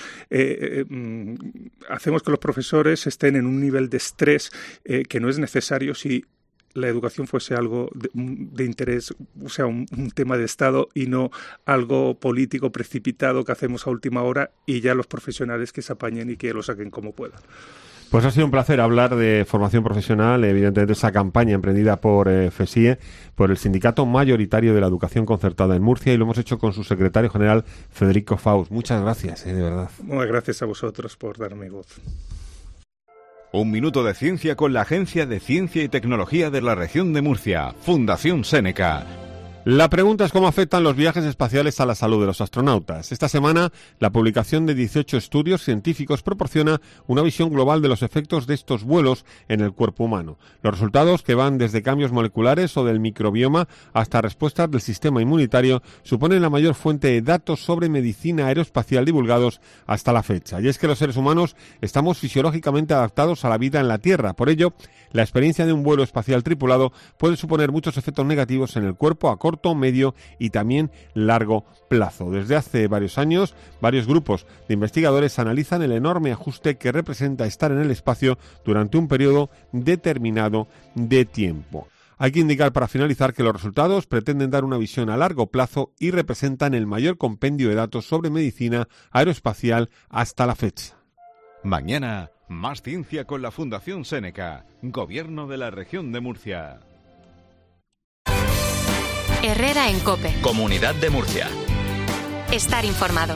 hacemos que los profesores estén en un nivel de estrés que no es necesario si la educación fuese algo de interés, o sea, un tema de Estado y no algo político precipitado que hacemos a última hora y ya los profesionales que se apañen y que lo saquen como puedan. Pues ha sido un placer hablar de formación profesional, evidentemente esa campaña emprendida por FESIE, por el sindicato mayoritario de la educación concertada en Murcia, y lo hemos hecho con su secretario general, Federico Faust. Muchas gracias, de verdad. Muchas gracias a vosotros por darme voz. Un minuto de ciencia con la Agencia de Ciencia y Tecnología de la Región de Murcia, Fundación Seneca. La pregunta es cómo afectan los viajes espaciales a la salud de los astronautas. Esta semana, la publicación de 18 estudios científicos proporciona una visión global de los efectos de estos vuelos en el cuerpo humano. Los resultados, que van desde cambios moleculares o del microbioma hasta respuestas del sistema inmunitario, suponen la mayor fuente de datos sobre medicina aeroespacial divulgados hasta la fecha. Y es que los seres humanos estamos fisiológicamente adaptados a la vida en la Tierra. Por ello, la experiencia de un vuelo espacial tripulado puede suponer muchos efectos negativos en el cuerpo a corto, medio y también largo plazo. Desde hace varios años, varios grupos de investigadores analizan el enorme ajuste que representa estar en el espacio durante un periodo determinado de tiempo. Hay que indicar para finalizar que los resultados pretenden dar una visión a largo plazo y representan el mayor compendio de datos sobre medicina aeroespacial hasta la fecha. Mañana, más ciencia con la Fundación Seneca, Gobierno de la Región de Murcia. Herrera en COPE. Comunidad de Murcia. Estar informado.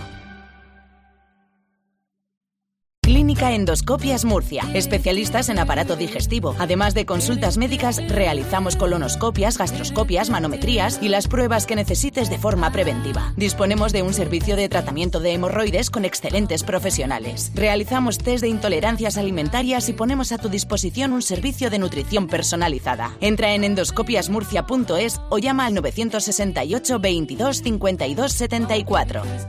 Clínica Endoscopias Murcia. Especialistas en aparato digestivo. Además de consultas médicas, realizamos colonoscopias, gastroscopias, manometrías y las pruebas que necesites de forma preventiva. Disponemos de un servicio de tratamiento de hemorroides con excelentes profesionales. Realizamos test de intolerancias alimentarias y ponemos a tu disposición un servicio de nutrición personalizada. Entra en endoscopiasmurcia.es o llama al 968 22 52 74.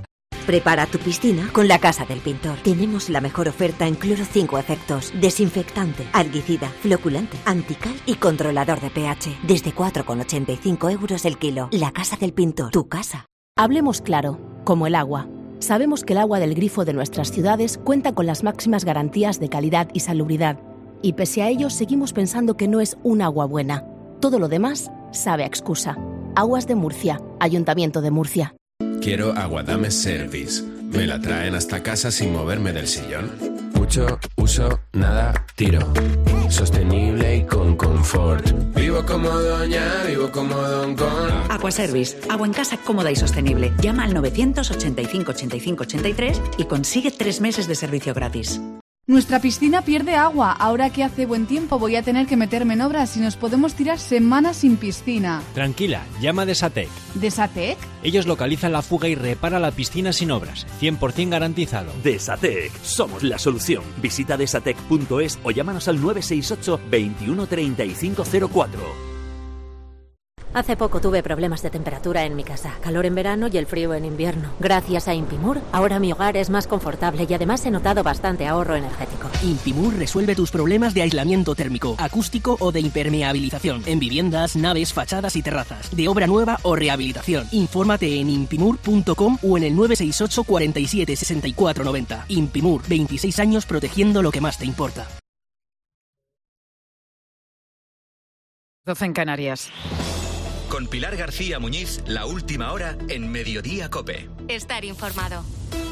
Prepara tu piscina con la Casa del Pintor. Tenemos la mejor oferta en cloro 5 efectos, desinfectante, alguicida, floculante, antical y controlador de pH. Desde 4,85 € el kilo. La Casa del Pintor, tu casa. Hablemos claro, como el agua. Sabemos que el agua del grifo de nuestras ciudades cuenta con las máximas garantías de calidad y salubridad. Y pese a ello, seguimos pensando que no es un agua buena. Todo lo demás sabe a excusa. Aguas de Murcia, Ayuntamiento de Murcia. Quiero Aguadame Service. Me la traen hasta casa sin moverme del sillón. Mucho uso, nada tiro. Sostenible y con confort. Vivo como doña, vivo como don con. Aquaservice, agua en casa cómoda y sostenible. Llama al 985 85 83 y consigue 3 meses de servicio gratis. Nuestra piscina pierde agua. Ahora que hace buen tiempo voy a tener que meterme en obras y nos podemos tirar semanas sin piscina. Tranquila, llama a Desatec. ¿Desatec? Ellos localizan la fuga y reparan la piscina sin obras. 100% garantizado. Desatec, somos la solución. Visita desatec.es o llámanos al 968 21 35 04. Hace poco tuve problemas de temperatura en mi casa, calor en verano y el frío en invierno. Gracias a Impimur, ahora mi hogar es más confortable y además he notado bastante ahorro energético. Impimur resuelve tus problemas de aislamiento térmico, acústico o de impermeabilización en viviendas, naves, fachadas y terrazas, de obra nueva o rehabilitación. Infórmate en impimur.com o en el 968 47 64 90. Impimur, 26 años protegiendo lo que más te importa. 12 en Canarias. Con Pilar García Muñiz, la última hora en Mediodía COPE. Estar informado.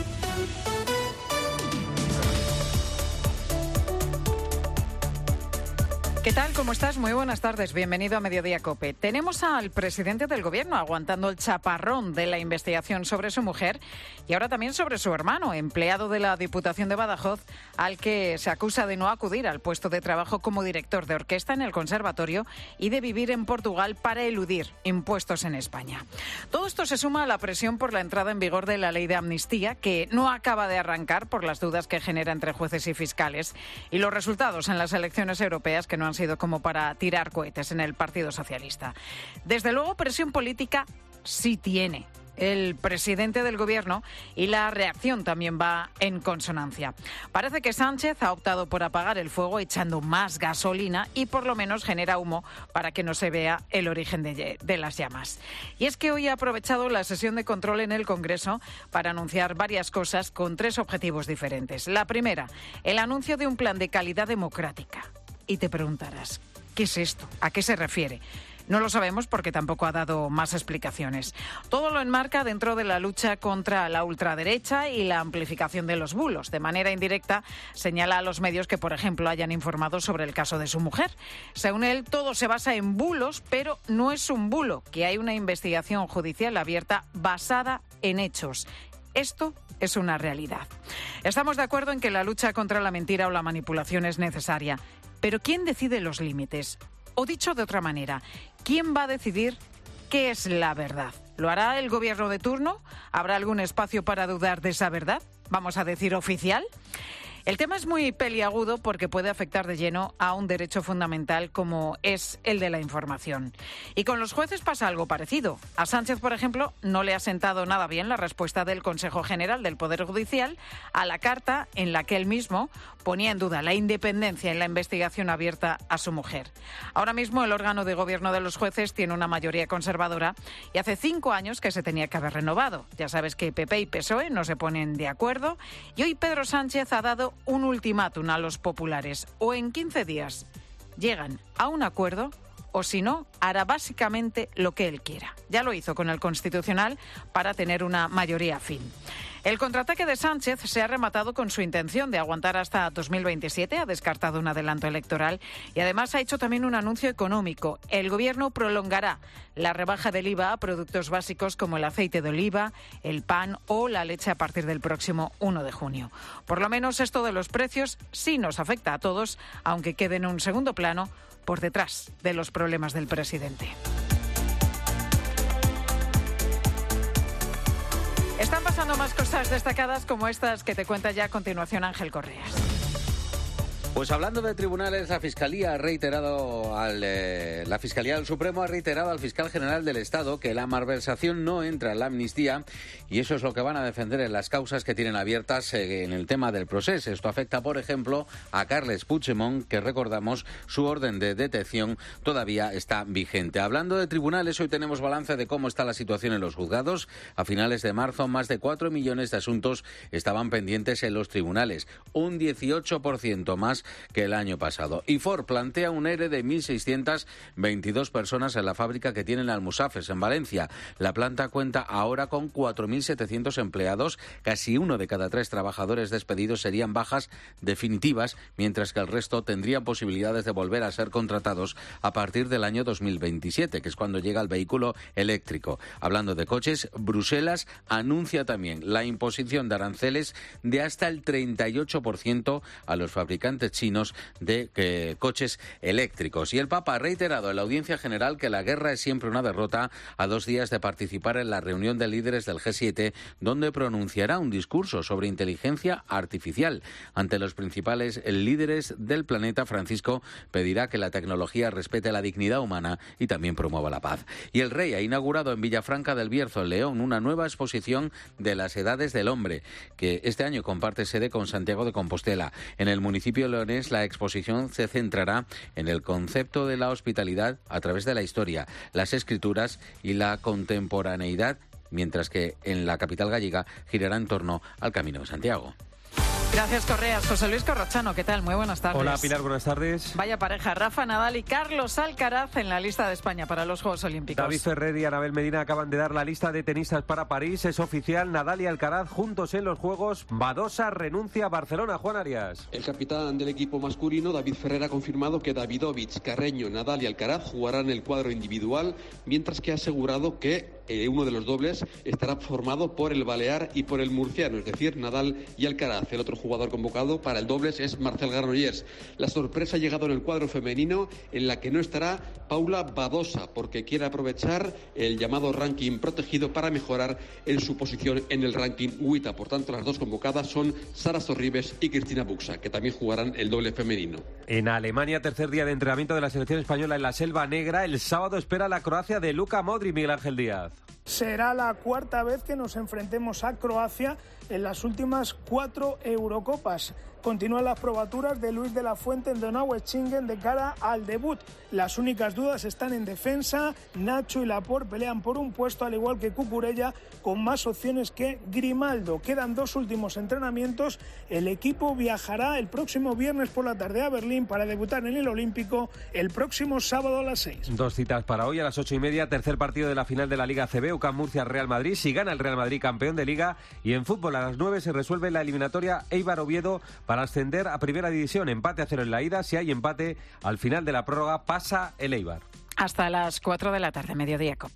¿Qué tal? ¿Cómo estás? Muy buenas tardes. Bienvenido a Mediodía COPE. Tenemos al presidente del Gobierno aguantando el chaparrón de la investigación sobre su mujer y ahora también sobre su hermano, empleado de la Diputación de Badajoz, al que se acusa de no acudir al puesto de trabajo como director de orquesta en el Conservatorio y de vivir en Portugal para eludir impuestos en España. Todo esto se suma a la presión por la entrada en vigor de la ley de amnistía, que no acaba de arrancar por las dudas que genera entre jueces y fiscales, y los resultados en las elecciones europeas, que no han sido como para tirar cohetes en el Partido Socialista. Desde luego, presión política sí tiene el presidente del Gobierno y la reacción también va en consonancia. Parece que Sánchez ha optado por apagar el fuego echando más gasolina y por lo menos genera humo para que no se vea el origen de las llamas. Y es que hoy ha aprovechado la sesión de control en el Congreso para anunciar varias cosas con 3 objetivos diferentes. La primera, el anuncio de un plan de calidad democrática. Y te preguntarás, ¿qué es esto? ¿A qué se refiere? No lo sabemos porque tampoco ha dado más explicaciones. Todo lo enmarca dentro de la lucha contra la ultraderecha y la amplificación de los bulos. De manera indirecta, señala a los medios que, por ejemplo, hayan informado sobre el caso de su mujer. Según él, todo se basa en bulos, pero no es un bulo, que hay una investigación judicial abierta basada en hechos. Esto es una realidad. Estamos de acuerdo en que la lucha contra la mentira o la manipulación es necesaria. Pero ¿quién decide los límites? O dicho de otra manera, ¿quién va a decidir qué es la verdad? ¿Lo hará el gobierno de turno? ¿Habrá algún espacio para dudar de esa verdad? ¿Vamos a decir oficial? El tema es muy peliagudo porque puede afectar de lleno a un derecho fundamental como es el de la información. Y con los jueces pasa algo parecido. A Sánchez, por ejemplo, no le ha sentado nada bien la respuesta del Consejo General del Poder Judicial a la carta en la que él mismo ponía en duda la independencia en la investigación abierta a su mujer. Ahora mismo el órgano de gobierno de los jueces tiene una mayoría conservadora y hace 5 años que se tenía que haber renovado. Ya sabes que PP y PSOE no se ponen de acuerdo y hoy Pedro Sánchez ha dado un ultimátum a los populares. O en 15 días llegan a un acuerdo o si no, hará básicamente lo que él quiera. Ya lo hizo con el Constitucional para tener una mayoría afín. El contraataque de Sánchez se ha rematado con su intención de aguantar hasta 2027, ha descartado un adelanto electoral y además ha hecho también un anuncio económico. El Gobierno prolongará la rebaja del IVA a productos básicos como el aceite de oliva, el pan o la leche a partir del próximo 1 de junio. Por lo menos esto de los precios sí nos afecta a todos, aunque quede en un segundo plano por detrás de los problemas del presidente. Están pasando más cosas destacadas como estas que te cuenta ya a continuación Ángel Correas. Pues hablando de tribunales, la Fiscalía del Supremo ha reiterado al fiscal general del Estado que la malversación no entra en la amnistía, y eso es lo que van a defender en las causas que tienen abiertas en el tema del proceso. Esto afecta, por ejemplo, a Carles Puigdemont, que recordamos, su orden de detención todavía está vigente. Hablando de tribunales, hoy tenemos balance de cómo está la situación en los juzgados. A finales de marzo, más de 4 millones de asuntos estaban pendientes en los tribunales, un 18% más que el año pasado. Y Ford plantea un ERE de 1.622 personas en la fábrica que tienen Almusafes, en Valencia. La planta cuenta ahora con 4.700 empleados. Casi 1 de cada 3 trabajadores despedidos serían bajas definitivas, mientras que el resto tendrían posibilidades de volver a ser contratados a partir del año 2027, que es cuando llega el vehículo eléctrico. Hablando de coches, Bruselas anuncia también la imposición de aranceles de hasta el 38% a los fabricantes chinos de coches eléctricos. Y el Papa ha reiterado en la audiencia general que la guerra es siempre una derrota, a 2 días de participar en la reunión de líderes del G7, donde pronunciará un discurso sobre inteligencia artificial. Ante los principales líderes del planeta, Francisco pedirá que la tecnología respete la dignidad humana y también promueva la paz. Y el rey ha inaugurado en Villafranca del Bierzo, en León, una nueva exposición de las edades del hombre, que este año comparte sede con Santiago de Compostela. En el municipio leonés, la exposición se centrará en el concepto de la hospitalidad a través de la historia, las escrituras y la contemporaneidad, mientras que en la capital gallega girará en torno al Camino de Santiago. Gracias, Correas. José Luis Corrochano, ¿qué tal? Muy buenas tardes. Hola, Pilar, buenas tardes. Vaya pareja, Rafa Nadal y Carlos Alcaraz en la lista de España para los Juegos Olímpicos. David Ferrer y Anabel Medina acaban de dar la lista de tenistas para París. Es oficial, Nadal y Alcaraz juntos en los Juegos. Badosa renuncia a Barcelona. Juan Arias. El capitán del equipo masculino, David Ferrer, ha confirmado que Davidovich, Carreño, Nadal y Alcaraz jugarán el cuadro individual, mientras que ha asegurado que uno de los dobles estará formado por el balear y por el murciano, es decir, Nadal y Alcaraz. El otro jugador convocado para el dobles es Marcel Granollers. La sorpresa ha llegado en el cuadro femenino, en la que no estará Paula Badosa, porque quiere aprovechar el llamado ranking protegido para mejorar en su posición en el ranking WTA. Por tanto, las dos convocadas son Sara Sorribes y Cristina Buxa, que también jugarán el doble femenino. En Alemania, tercer día de entrenamiento de la selección española en la Selva Negra. El sábado espera la Croacia de Luka Modric. Miguel Ángel Díaz. Será la 4ª vez que nos enfrentemos a Croacia en las últimas 4 Eurocopas. Continúan las probaturas de Luis de la Fuente en Donaueschingen de cara al debut. Las únicas dudas están en defensa. Nacho y Laporte pelean por un puesto, al igual que Cucurella, con más opciones que Grimaldo. Quedan 2 últimos entrenamientos. El equipo viajará el próximo viernes por la tarde a Berlín para debutar en el Olímpico el próximo sábado a las 6. 2 citas para hoy a las 8:30. Tercer partido de la final de la Liga ACB, UCAM Murcia-Real Madrid. Si gana el Real Madrid, campeón de Liga. Y en fútbol, a las 9 se resuelve la eliminatoria Eibar-Oviedo para ascender a Primera División. Empate a 0 en la ida. Si hay empate, al final de la prórroga pasa el Eibar. Hasta las 4 de la tarde, Mediodía Cope.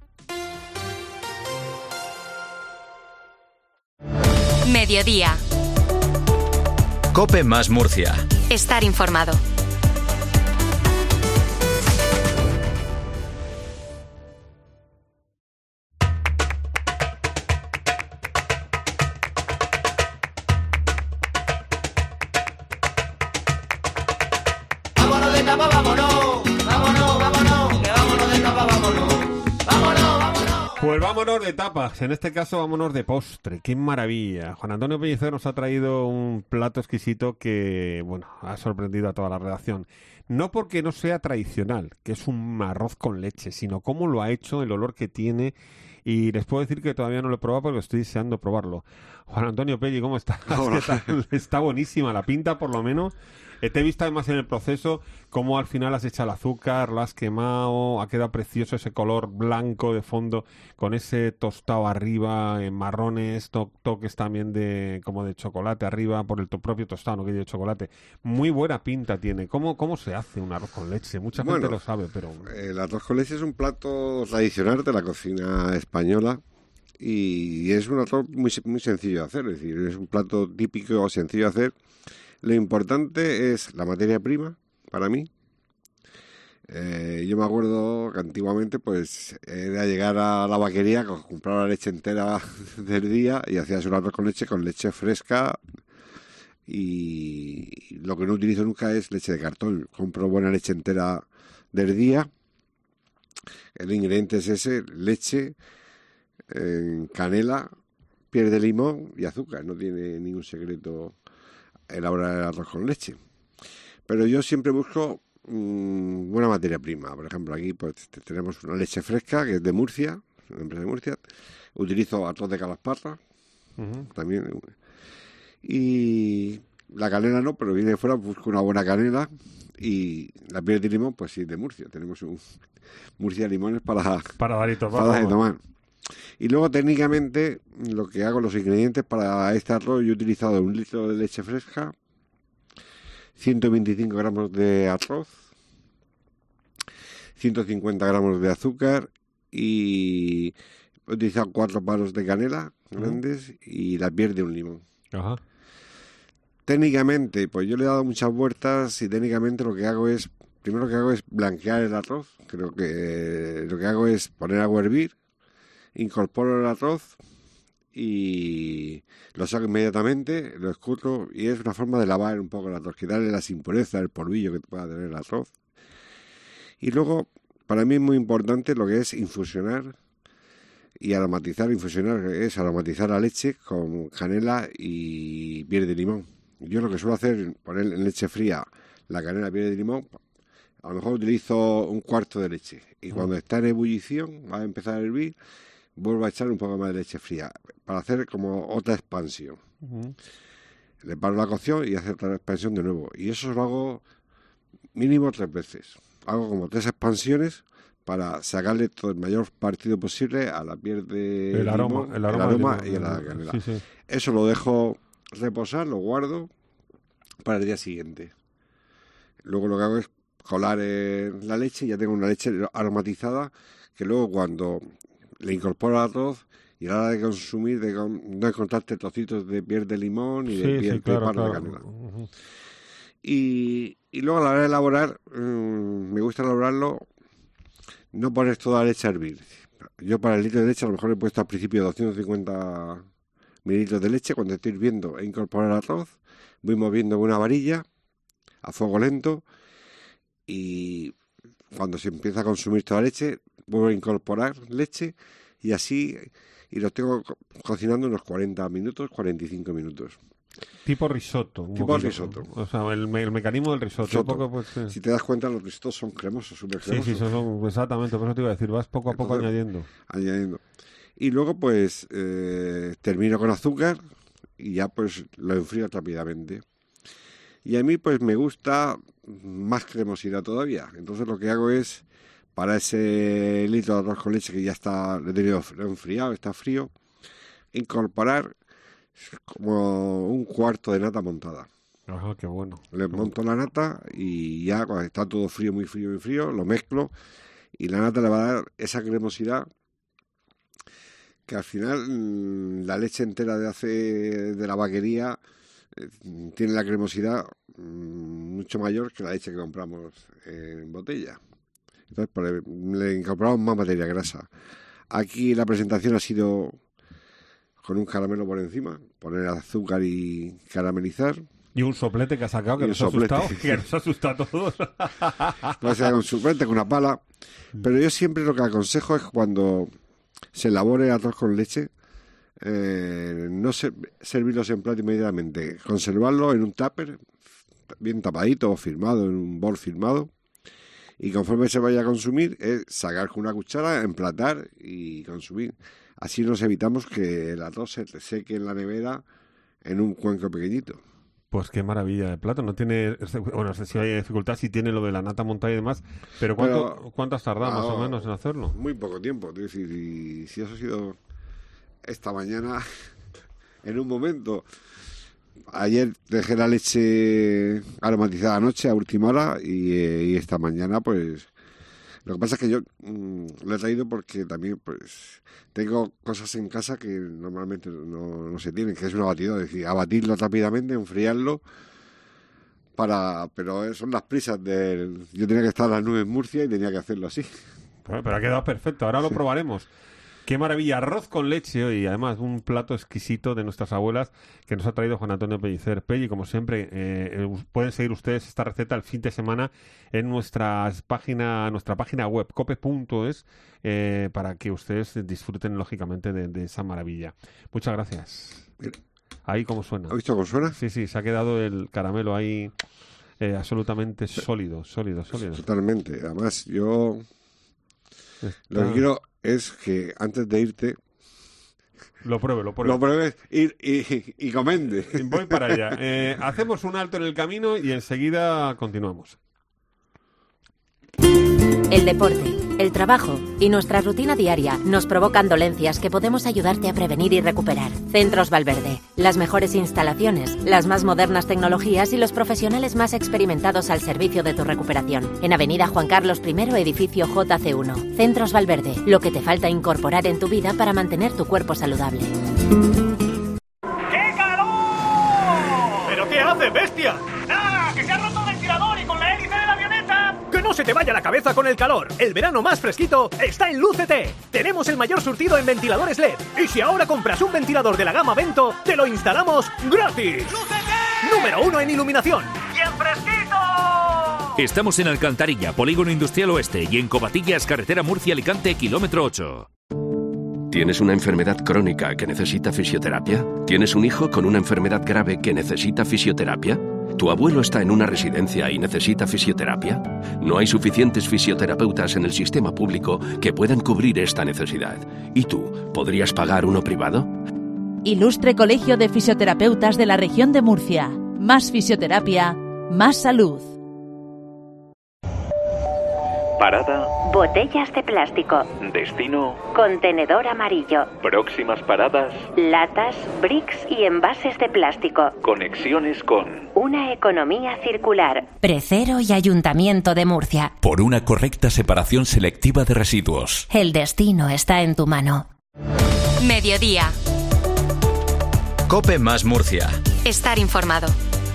Mediodía. Cope más Murcia. Estar informado. Pues vámonos de tapas, en este caso vámonos de postre, qué maravilla. Juan Antonio Pellicer nos ha traído un plato exquisito que, bueno, ha sorprendido a toda la redacción. No porque no sea tradicional, que es un arroz con leche, sino cómo lo ha hecho, el olor que tiene. Y les puedo decir que todavía no lo he probado porque estoy deseando probarlo. Juan Antonio Pelli, ¿cómo estás? Hola. Está buenísima la pinta, por lo menos. Te he visto además en el proceso cómo al final has echado el azúcar, lo has quemado, ha quedado precioso ese color blanco de fondo con ese tostado arriba, en marrones, toques también de como de chocolate arriba por el propio tostado, no que de chocolate. Muy buena pinta tiene. ¿Cómo se hace un arroz con leche? Mucha gente lo sabe, pero... El arroz con leche es un plato tradicional de la cocina española y es un arroz muy, muy sencillo de hacer, es decir, es un plato típico o sencillo de hacer. Lo importante es la materia prima, para mí. Yo me acuerdo que antiguamente pues era llegar a la vaquería, comprar la leche entera del día y hacías un arroz con leche fresca y lo que no utilizo nunca es leche de cartón. Compro buena leche entera del día. El ingrediente es ese: leche, canela, piel de limón y azúcar. No tiene ningún secreto elaborar el arroz con leche. Pero yo siempre busco buena materia prima. Por ejemplo, aquí pues tenemos una leche fresca que es de Murcia, una empresa de Murcia. Utilizo arroz de calasparra también. Y la canela no, pero viene de fuera, busco una buena canela. Y la piel de limón, pues sí, de Murcia. Tenemos un Murcia limones para dar y tomar. Y luego, técnicamente, lo que hago, los ingredientes para este arroz, yo he utilizado 1 litro de leche fresca, 125 gramos de arroz, 150 gramos de azúcar y he utilizado 4 palos de canela grandes y la piel de un limón. Ajá. Técnicamente, pues yo le he dado muchas vueltas y técnicamente lo que hago es, primero lo que hago es blanquear el arroz. Creo que lo que hago es poner agua a hervir, incorporo el arroz y lo saco inmediatamente, lo escurro y es una forma de lavar un poco el arroz, quitarle las impurezas, el polvillo que pueda tener el arroz. Y luego, para mí es muy importante lo que es infusionar y aromatizar. Infusionar es aromatizar la leche con canela y piel de limón. Yo lo que suelo hacer es poner en leche fría la canela, piel de limón. A lo mejor utilizo 1/4 de leche y cuando está en ebullición, va a empezar a hervir, vuelvo a echar un poco más de leche fría para hacer como otra expansión. Le paro la cocción y hacer otra expansión de nuevo. Y eso lo hago mínimo 3 veces. Hago como 3 expansiones para sacarle todo el mayor partido posible a la piel de el aroma y a la canela. Sí, sí. Eso lo dejo reposar, lo guardo para el día siguiente. Luego lo que hago es colar la leche y ya tengo una leche aromatizada que luego cuando le incorporo al arroz y a la hora de consumir no encontrarte trocitos de piel de limón y de piel de canela. Y luego a la hora de elaborar, me gusta elaborarlo, no pones toda la leche a hervir. Yo para el litro de leche a lo mejor he puesto al principio 250 mililitros de leche. Cuando estoy hirviendo he incorporado el arroz, voy moviendo con una varilla a fuego lento y cuando se empieza a consumir toda la leche vuelvo a incorporar leche y así, y lo tengo cocinando unos 40 minutos, 45 minutos. Tipo risotto. Tipo risotto. O sea, el mecanismo del risotto. Un poco, pues, si te das cuenta, los risotos son cremosos, súper cremosos. Sí, son exactamente, por eso te iba a decir, vas poco a poco añadiendo. Y luego, pues, termino con azúcar y ya, pues, lo enfrío rápidamente. Y a mí, pues, me gusta más cremosidad todavía. Entonces, lo que hago es, para ese litro de arroz con leche que ya está, lo he tenido enfriado, está frío, incorporar como 1/4 de nata montada. Ajá, qué bueno. Le monto la nata y ya cuando está todo frío, muy frío, lo mezclo y la nata le va a dar esa cremosidad que al final la leche entera de la vaquería tiene la cremosidad mucho mayor que la leche que compramos en botella. Entonces pues, le incorporamos más materia grasa. Aquí la presentación ha sido con un caramelo por encima, poner azúcar y caramelizar. Y un soplete que ha sacado, que nos ha asustado, que nos ha asustado a todos. Puede ser un soplete con una pala, pero yo siempre lo que aconsejo es cuando se elabore arroz con leche, no servirlos en plato inmediatamente, conservarlo en un tupper bien tapadito o firmado, en un bol firmado, y conforme se vaya a consumir, es sacar con una cuchara, emplatar y consumir. Así nos evitamos que el arroz se seque en la nevera en un cuenco pequeñito. Pues qué maravilla de plato. No tiene, bueno, no sé si hay dificultad, si tiene lo de la nata montada y demás, pero ¿cuánto has tardado más o menos en hacerlo? Muy poco tiempo. Es decir, si eso ha sido esta mañana, en un momento. Ayer dejé la leche aromatizada anoche a última hora y esta mañana pues... Lo que pasa es que yo lo he traído porque también pues tengo cosas en casa que normalmente no se tienen, que es una batidora, es decir, abatirlo rápidamente, enfriarlo, pero son las prisas yo tenía que estar a las 9 en Murcia y tenía que hacerlo así. Pero ha quedado perfecto, ahora lo probaremos. Qué maravilla, arroz con leche hoy, además un plato exquisito de nuestras abuelas que nos ha traído Juan Antonio Pellicer. Pelli, como siempre, pueden seguir ustedes esta receta el fin de semana en nuestra página web, cope.es, para que ustedes disfruten lógicamente de esa maravilla. Muchas gracias. Ahí cómo suena. ¿Has visto cómo suena? Sí, se ha quedado el caramelo ahí absolutamente sólido. Totalmente. Además, yo lo que quiero es que antes de irte lo pruebe. Lo pruebes y comende. Voy para allá. Hacemos un alto en el camino y enseguida continuamos. El deporte, el trabajo y nuestra rutina diaria nos provocan dolencias que podemos ayudarte a prevenir y recuperar. Centros Valverde, las mejores instalaciones, las más modernas tecnologías y los profesionales más experimentados al servicio de tu recuperación. En Avenida Juan Carlos I, edificio JC1. Centros Valverde, lo que te falta incorporar en tu vida para mantener tu cuerpo saludable. ¡Qué calor! ¿Pero qué hace, bestia? ¡Nada! ¡Que se ha roto el ventilador y con la hélice de la avioneta! ¡Que no se te vaya la cabeza con el calor! El verano más fresquito está en Lúcete. Tenemos el mayor surtido en ventiladores LED. Y si ahora compras un ventilador de la gama Vento, te lo instalamos gratis. ¡Lúcete! Número 1 en iluminación. ¡Y en fresquito! Estamos en Alcantarilla, Polígono Industrial Oeste, y en Covatillas, carretera Murcia-Alicante, kilómetro 8. ¿Tienes una enfermedad crónica que necesita fisioterapia? ¿Tienes un hijo con una enfermedad grave que necesita fisioterapia? ¿Tu abuelo está en una residencia y necesita fisioterapia? No hay suficientes fisioterapeutas en el sistema público que puedan cubrir esta necesidad. ¿Y tú, podrías pagar uno privado? Ilustre Colegio de Fisioterapeutas de la Región de Murcia. Más fisioterapia, más salud. Parada. Botellas de plástico. Destino. Contenedor amarillo. Próximas paradas. Latas, bricks y envases de plástico. Conexiones con una economía circular. Precero y Ayuntamiento de Murcia. Por una correcta separación selectiva de residuos. El destino está en tu mano. Mediodía. Cope más Murcia. Estar informado.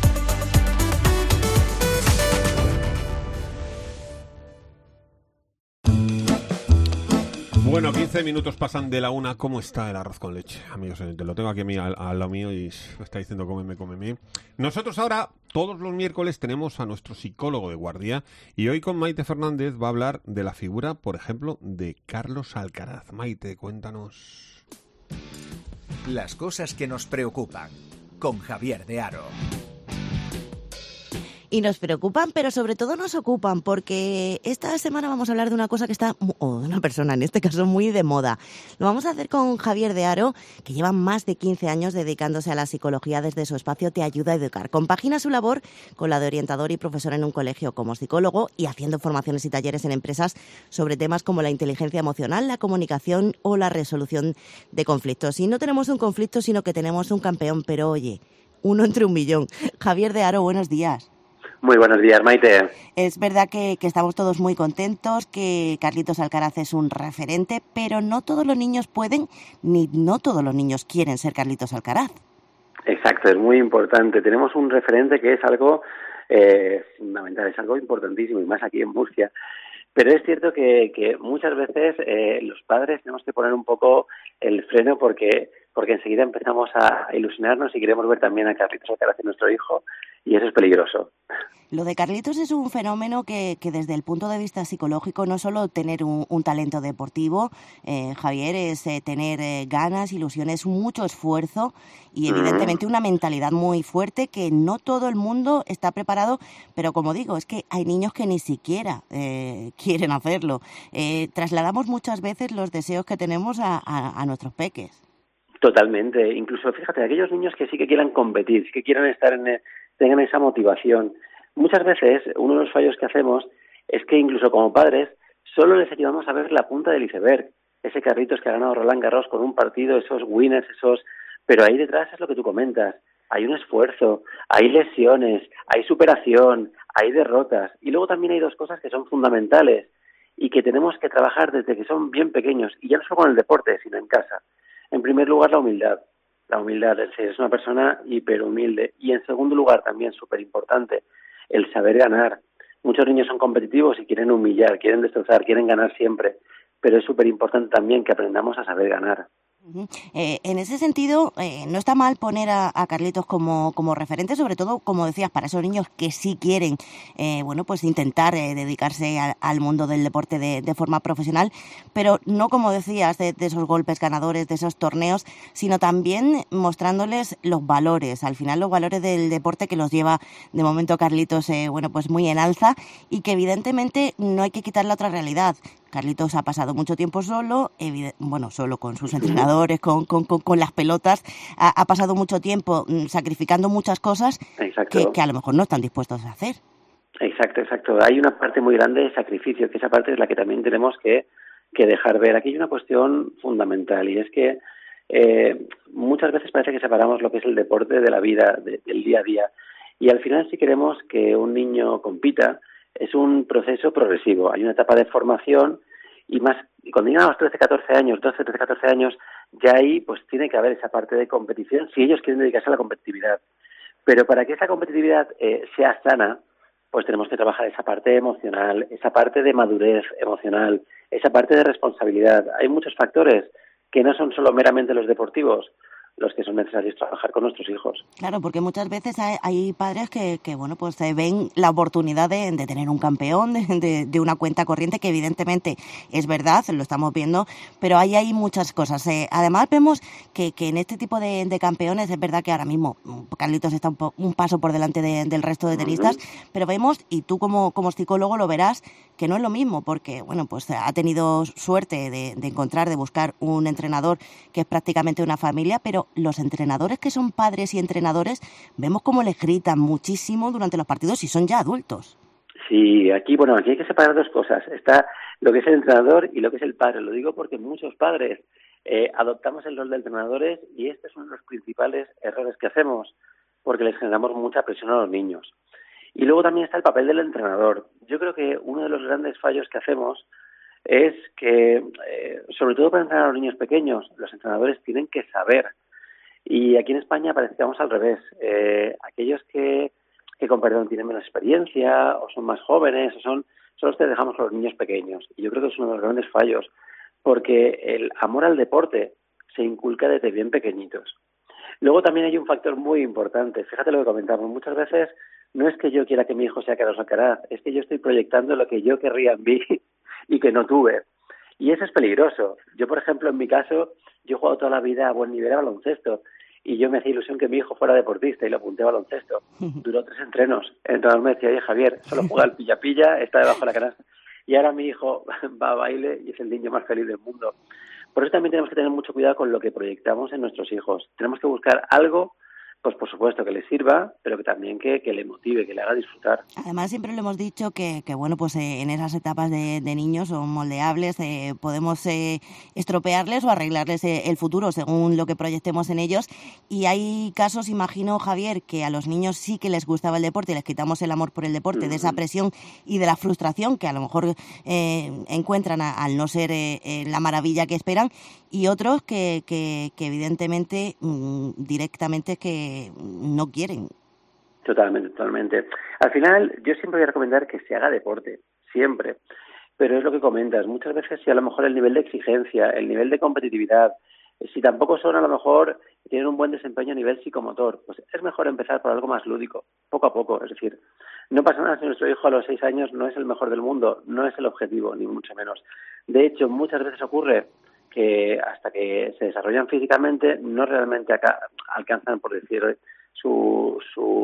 Bueno, 15 minutos pasan de la 1. ¿Cómo está el arroz con leche? Amigos, te lo tengo aquí a mí, al lado mío, y me está diciendo cómeme. Nosotros ahora, todos los miércoles, tenemos a nuestro psicólogo de guardia, y hoy con Maite Fernández va a hablar de la figura, por ejemplo, de Carlos Alcaraz. Maite, cuéntanos. Las cosas que nos preocupan, con Javier de Haro. Y nos preocupan, pero sobre todo nos ocupan, porque esta semana vamos a hablar de una cosa que está, o de una persona en este caso, muy de moda. Lo vamos a hacer con Javier de Haro, que lleva más de 15 años dedicándose a la psicología desde su espacio Te Ayuda a Educar. Compagina su labor con la de orientador y profesor en un colegio como psicólogo y haciendo formaciones y talleres en empresas sobre temas como la inteligencia emocional, la comunicación o la resolución de conflictos. Y no tenemos un conflicto, sino que tenemos un campeón, pero oye, uno entre un millón. Javier de Haro, buenos días. Muy buenos días, Maite. Es verdad que estamos todos muy contentos, que Carlitos Alcaraz es un referente, pero no todos los niños pueden, ni no todos los niños quieren ser Carlitos Alcaraz. Exacto, es muy importante. Tenemos un referente que es algo fundamental, es algo importantísimo, y más aquí en Murcia. Pero es cierto que muchas veces los padres tenemos que poner un poco el freno porque enseguida empezamos a ilusionarnos y queremos ver también a Carlitos Alcaraz, nuestro hijo, y eso es peligroso. Lo de Carlitos es un fenómeno que desde el punto de vista psicológico no solo tener un talento deportivo, Javier, es tener ganas, ilusiones, mucho esfuerzo y evidentemente una mentalidad muy fuerte que no todo el mundo está preparado, pero como digo, es que hay niños que ni siquiera quieren hacerlo. Trasladamos muchas veces los deseos que tenemos a nuestros peques. Totalmente, incluso fíjate, aquellos niños que sí que quieran competir, sí que quieran estar tengan esa motivación. Muchas veces uno de los fallos que hacemos es que incluso como padres solo les ayudamos a ver la punta del iceberg, ese Carlitos que ha ganado Roland Garros con un partido, esos winners, pero ahí detrás es lo que tú comentas, hay un esfuerzo, hay lesiones, hay superación, hay derrotas, y luego también hay dos cosas que son fundamentales y que tenemos que trabajar desde que son bien pequeños, y ya no solo con el deporte, sino en casa. En primer lugar, la humildad, el ser es una persona hiperhumilde, y en segundo lugar, también súper importante, el saber ganar. Muchos niños son competitivos y quieren humillar, quieren destrozar, quieren ganar siempre, pero es súper importante también que aprendamos a saber ganar. En ese sentido, no está mal poner a Carlitos como referente, sobre todo, como decías, para esos niños que sí quieren, pues intentar dedicarse al mundo del deporte de forma profesional, pero no, como decías, de esos golpes ganadores, de esos torneos, sino también mostrándoles los valores, al final los valores del deporte que los lleva de momento Carlitos, pues muy en alza, y que evidentemente no hay que quitar la otra realidad. Carlitos ha pasado mucho tiempo solo, solo con sus entrenadores, con las pelotas, ha pasado mucho tiempo sacrificando muchas cosas que a lo mejor no están dispuestos a hacer. Exacto. Hay una parte muy grande de sacrificio, que esa parte es la que también tenemos que dejar ver. Aquí hay una cuestión fundamental, y es que muchas veces parece que separamos lo que es el deporte de la vida, del día a día, y al final, si queremos que un niño compita, es un proceso progresivo. Hay una etapa de formación y cuando llegan a los 12, 14 años, ya ahí pues tiene que haber esa parte de competición si ellos quieren dedicarse a la competitividad. Pero para que esa competitividad sea sana, pues tenemos que trabajar esa parte emocional, esa parte de madurez emocional, esa parte de responsabilidad. Hay muchos factores que no son solo meramente los deportivos los que son necesarios trabajar con nuestros hijos. Claro, porque muchas veces hay padres que ven la oportunidad de tener un campeón, de una cuenta corriente, que evidentemente es verdad, lo estamos viendo, pero ahí hay muchas cosas. Además vemos que en este tipo de campeones, es verdad que ahora mismo Carlitos está un paso por delante del resto de tenistas, pero vemos, y tú como psicólogo lo verás, que no es lo mismo, porque pues ha tenido suerte de encontrar, de buscar un entrenador que es prácticamente una familia, pero los entrenadores que son padres y entrenadores, vemos cómo les gritan muchísimo durante los partidos y son ya adultos. Sí, aquí hay que separar dos cosas. Está lo que es el entrenador y lo que es el padre. Lo digo porque muchos padres adoptamos el rol de entrenadores, y este es uno de los principales errores que hacemos, porque les generamos mucha presión a los niños. Y luego también está el papel del entrenador. Yo creo que uno de los grandes fallos que hacemos es que, sobre todo para entrenar a los niños pequeños, los entrenadores tienen que saber. Y aquí en España parece que vamos al revés. Aquellos que con perdón tienen menos experiencia, o son más jóvenes, solo los que dejamos a los niños pequeños. Y yo creo que es uno de los grandes fallos, porque el amor al deporte se inculca desde bien pequeñitos. Luego también hay un factor muy importante. Fíjate lo que comentamos. Muchas veces no es que yo quiera que mi hijo sea Carlos Alcaraz, es que yo estoy proyectando lo que yo querría en mí y que no tuve. Y eso es peligroso. Yo, por ejemplo, en mi caso, yo he jugado toda la vida a buen nivel a baloncesto, y yo me hacía ilusión que mi hijo fuera deportista y lo apunté a baloncesto. Duró 3 entrenos. El entrenador me decía: oye, Javier, solo juega al pilla-pilla, está debajo de la canasta. Y ahora mi hijo va a baile y es el niño más feliz del mundo. Por eso también tenemos que tener mucho cuidado con lo que proyectamos en nuestros hijos. Tenemos que buscar algo, pues por supuesto, que le sirva, pero que también que le motive, que le haga disfrutar. Además, siempre le hemos dicho que en esas etapas de niños son moldeables, podemos estropearles o arreglarles el futuro según lo que proyectemos en ellos. Y hay casos, imagino, Javier, que a los niños sí que les gustaba el deporte y les quitamos el amor por el deporte, de esa presión y de la frustración que a lo mejor encuentran al no ser la maravilla que esperan, y otros que evidentemente directamente que no quieren. Totalmente. Al final, yo siempre voy a recomendar que se haga deporte, siempre. Pero es lo que comentas, muchas veces si a lo mejor el nivel de exigencia, el nivel de competitividad, si tampoco son a lo mejor, tienen un buen desempeño a nivel psicomotor, pues es mejor empezar por algo más lúdico, poco a poco. Es decir, no pasa nada si nuestro hijo a los 6 años no es el mejor del mundo, no es el objetivo, ni mucho menos. De hecho, muchas veces ocurre que hasta que se desarrollan físicamente no realmente alcanzan, por decir, su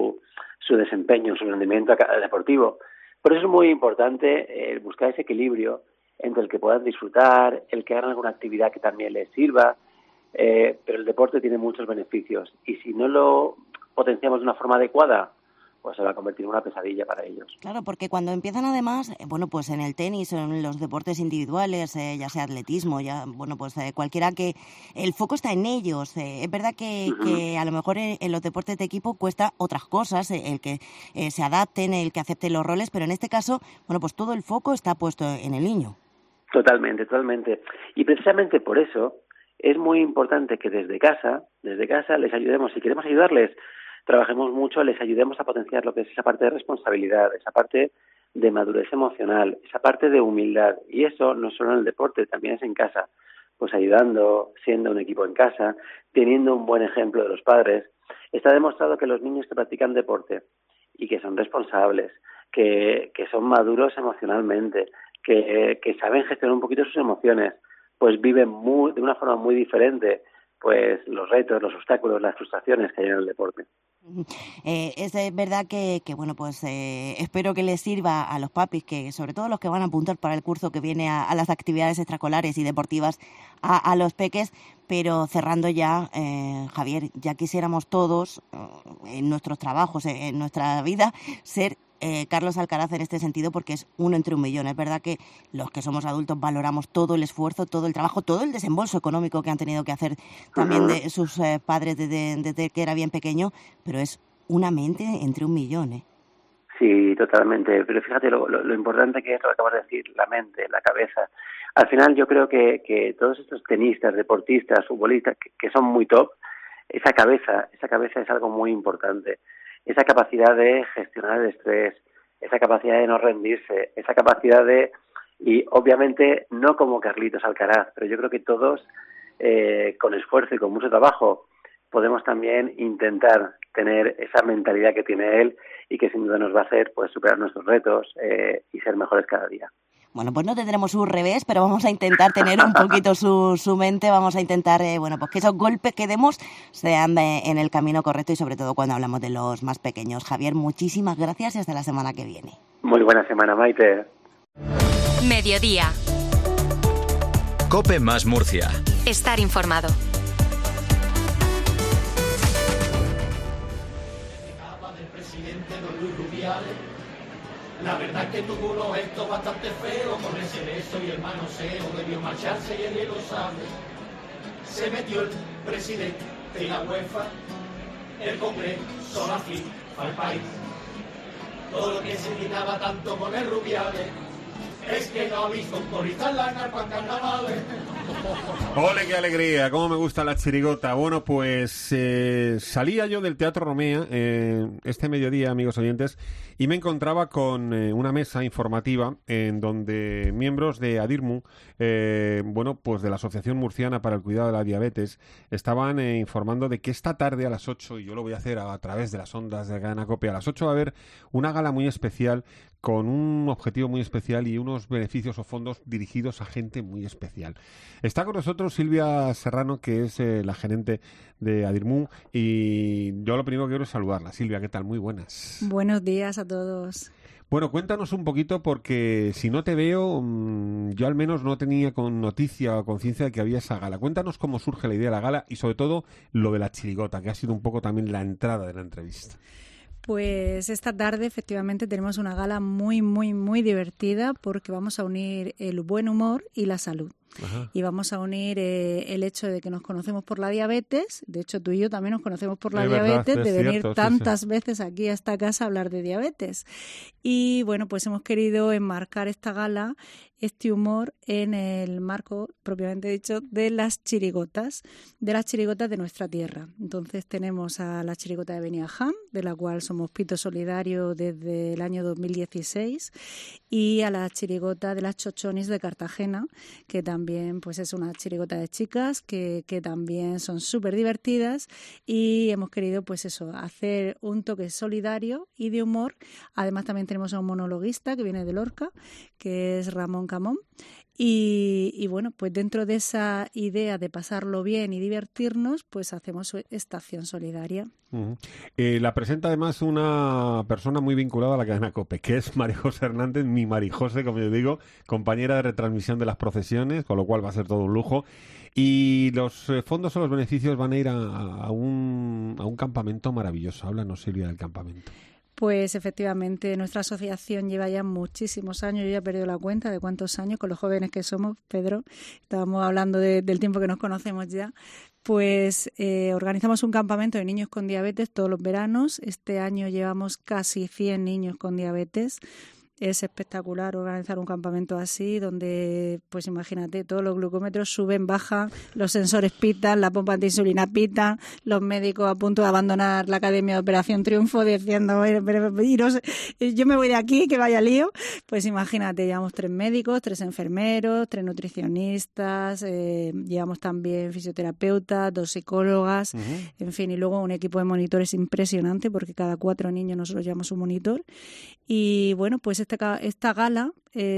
desempeño, su rendimiento deportivo. Por eso es muy importante buscar ese equilibrio entre el que puedan disfrutar, el que hagan alguna actividad que también les sirva, pero el deporte tiene muchos beneficios, y si no lo potenciamos de una forma adecuada, pues se va a convertir en una pesadilla para ellos. Claro, porque cuando empiezan además, pues en el tenis o en los deportes individuales, ya sea atletismo, cualquiera, que el foco está en ellos. Es verdad que a lo mejor en los deportes de equipo cuesta otras cosas, el que se adapten, el que acepten los roles, pero en este caso, pues todo el foco está puesto en el niño. Totalmente. Y precisamente por eso es muy importante que desde casa les ayudemos. Si queremos ayudarles, trabajemos mucho, les ayudemos a potenciar lo que es esa parte de responsabilidad, esa parte de madurez emocional, esa parte de humildad. Y eso no solo en el deporte, también es en casa, pues ayudando, siendo un equipo en casa, teniendo un buen ejemplo de los padres. Está demostrado que los niños que practican deporte y que son responsables, que son maduros emocionalmente, que saben gestionar un poquito sus emociones, pues viven de una forma muy diferente pues los retos, los obstáculos, las frustraciones que hay en el deporte. Es verdad que bueno, pues espero que les sirva a los papis, que sobre todo los que van a apuntar para el curso que viene a las actividades extraescolares y deportivas a los peques, pero cerrando ya, Javier, ya quisiéramos todos en nuestros trabajos, en nuestra vida, ser Carlos Alcaraz en este sentido, porque es uno entre un millón. Es verdad que los que somos adultos valoramos todo el esfuerzo, todo el trabajo, todo el desembolso económico que han tenido que hacer también de sus padres desde que era bien pequeño, pero es una mente entre un millón, ¿eh? Sí, totalmente. Pero fíjate lo importante que es lo que acabas de decir, la mente, la cabeza. Al final yo creo que todos estos tenistas, deportistas, futbolistas, que son muy top, esa cabeza es algo muy importante. Esa capacidad de gestionar el estrés, esa capacidad de no rendirse, esa capacidad y obviamente no como Carlitos Alcaraz, pero yo creo que todos con esfuerzo y con mucho trabajo podemos también intentar tener esa mentalidad que tiene él y que sin duda nos va a hacer pues superar nuestros retos y ser mejores cada día. Bueno, pues no tendremos su revés, pero vamos a intentar tener un poquito su mente, vamos a intentar, pues que esos golpes que demos sean en el camino correcto y sobre todo cuando hablamos de los más pequeños. Javier, muchísimas gracias y hasta la semana que viene. Muy buena semana, Maite. Mediodía. COPE más Murcia. Estar informado. La verdad es que tuvo unos gestos bastante feos con ese beso y el manoseo, debió marcharse y él lo sabe. Se metió el presidente de la UEFA, el Congreso, la FIFA, el país. Todo lo que se gritaba tanto con el Rubiales es que no ha visto un corista en la carpa en carnavales. ¡Ole, qué alegría! ¡Cómo me gusta la chirigota! Bueno, pues salía yo del Teatro Romea este mediodía, amigos oyentes, y me encontraba con una mesa informativa en donde miembros de ADIRMU, pues de la Asociación Murciana para el Cuidado de la Diabetes, estaban informando de que esta tarde a las 8, y yo lo voy a hacer a través de las ondas de Cadena COPE, a las 8 va a haber una gala muy especial con un objetivo muy especial y unos beneficios o fondos dirigidos a gente muy especial. Está con nosotros Silvia Serrano, que es la gerente de ADIRMU, y yo lo primero que quiero es saludarla. Silvia, ¿qué tal? Muy buenas. Buenos días a todos. Bueno, cuéntanos un poquito, porque si no te veo, yo al menos no tenía con noticia o conciencia de que había esa gala. Cuéntanos cómo surge la idea de la gala y sobre todo lo de la chirigota, que ha sido un poco también la entrada de la entrevista. Pues esta tarde efectivamente tenemos una gala muy, muy, muy divertida porque vamos a unir el buen humor y la salud. Ajá. Y vamos a unir el hecho de que nos conocemos por la diabetes. De hecho, tú y yo también nos conocemos por la diabetes, de venir tantas veces aquí a esta casa a hablar de diabetes. Y bueno, pues hemos querido enmarcar esta gala, este humor, en el marco, propiamente dicho, de las chirigotas de nuestra tierra. Entonces tenemos a la chirigota de Beniaján, de la cual somos pito solidario desde el año 2016, y a la chirigota de las Chochonis de Cartagena, que también pues es una chirigota de chicas que también son súper divertidas, y hemos querido pues eso, hacer un toque solidario y de humor. Además también tenemos a un monologuista que viene de Lorca, que es Ramón Camón. Y bueno, pues dentro de esa idea de pasarlo bien y divertirnos, pues hacemos esta acción solidaria. Uh-huh. La presenta además una persona muy vinculada a la cadena COPE, que es María José Hernández, mi Marijose, como yo digo, compañera de retransmisión de las procesiones, con lo cual va a ser todo un lujo. Y los fondos o los beneficios van a ir a un campamento maravilloso. Háblanos, Silvia, del campamento. Pues efectivamente, nuestra asociación lleva ya muchísimos años, yo ya he perdido la cuenta de cuántos años, con los jóvenes que somos, Pedro, estábamos hablando del tiempo que nos conocemos ya, pues organizamos un campamento de niños con diabetes todos los veranos. Este año llevamos casi 100 niños con diabetes. Es espectacular organizar un campamento así, donde, pues imagínate, todos los glucómetros suben, bajan, los sensores pitan, la pompa de insulina pitan, los médicos a punto de abandonar la Academia de Operación Triunfo diciendo, iros, yo me voy de aquí, que vaya lío. Pues imagínate, llevamos 3 médicos, 3 enfermeros, 3 nutricionistas, llevamos también fisioterapeutas, 2 psicólogas, en fin, y luego un equipo de monitores impresionante, porque cada 4 niños nosotros llevamos un monitor. Y bueno, pues esta gala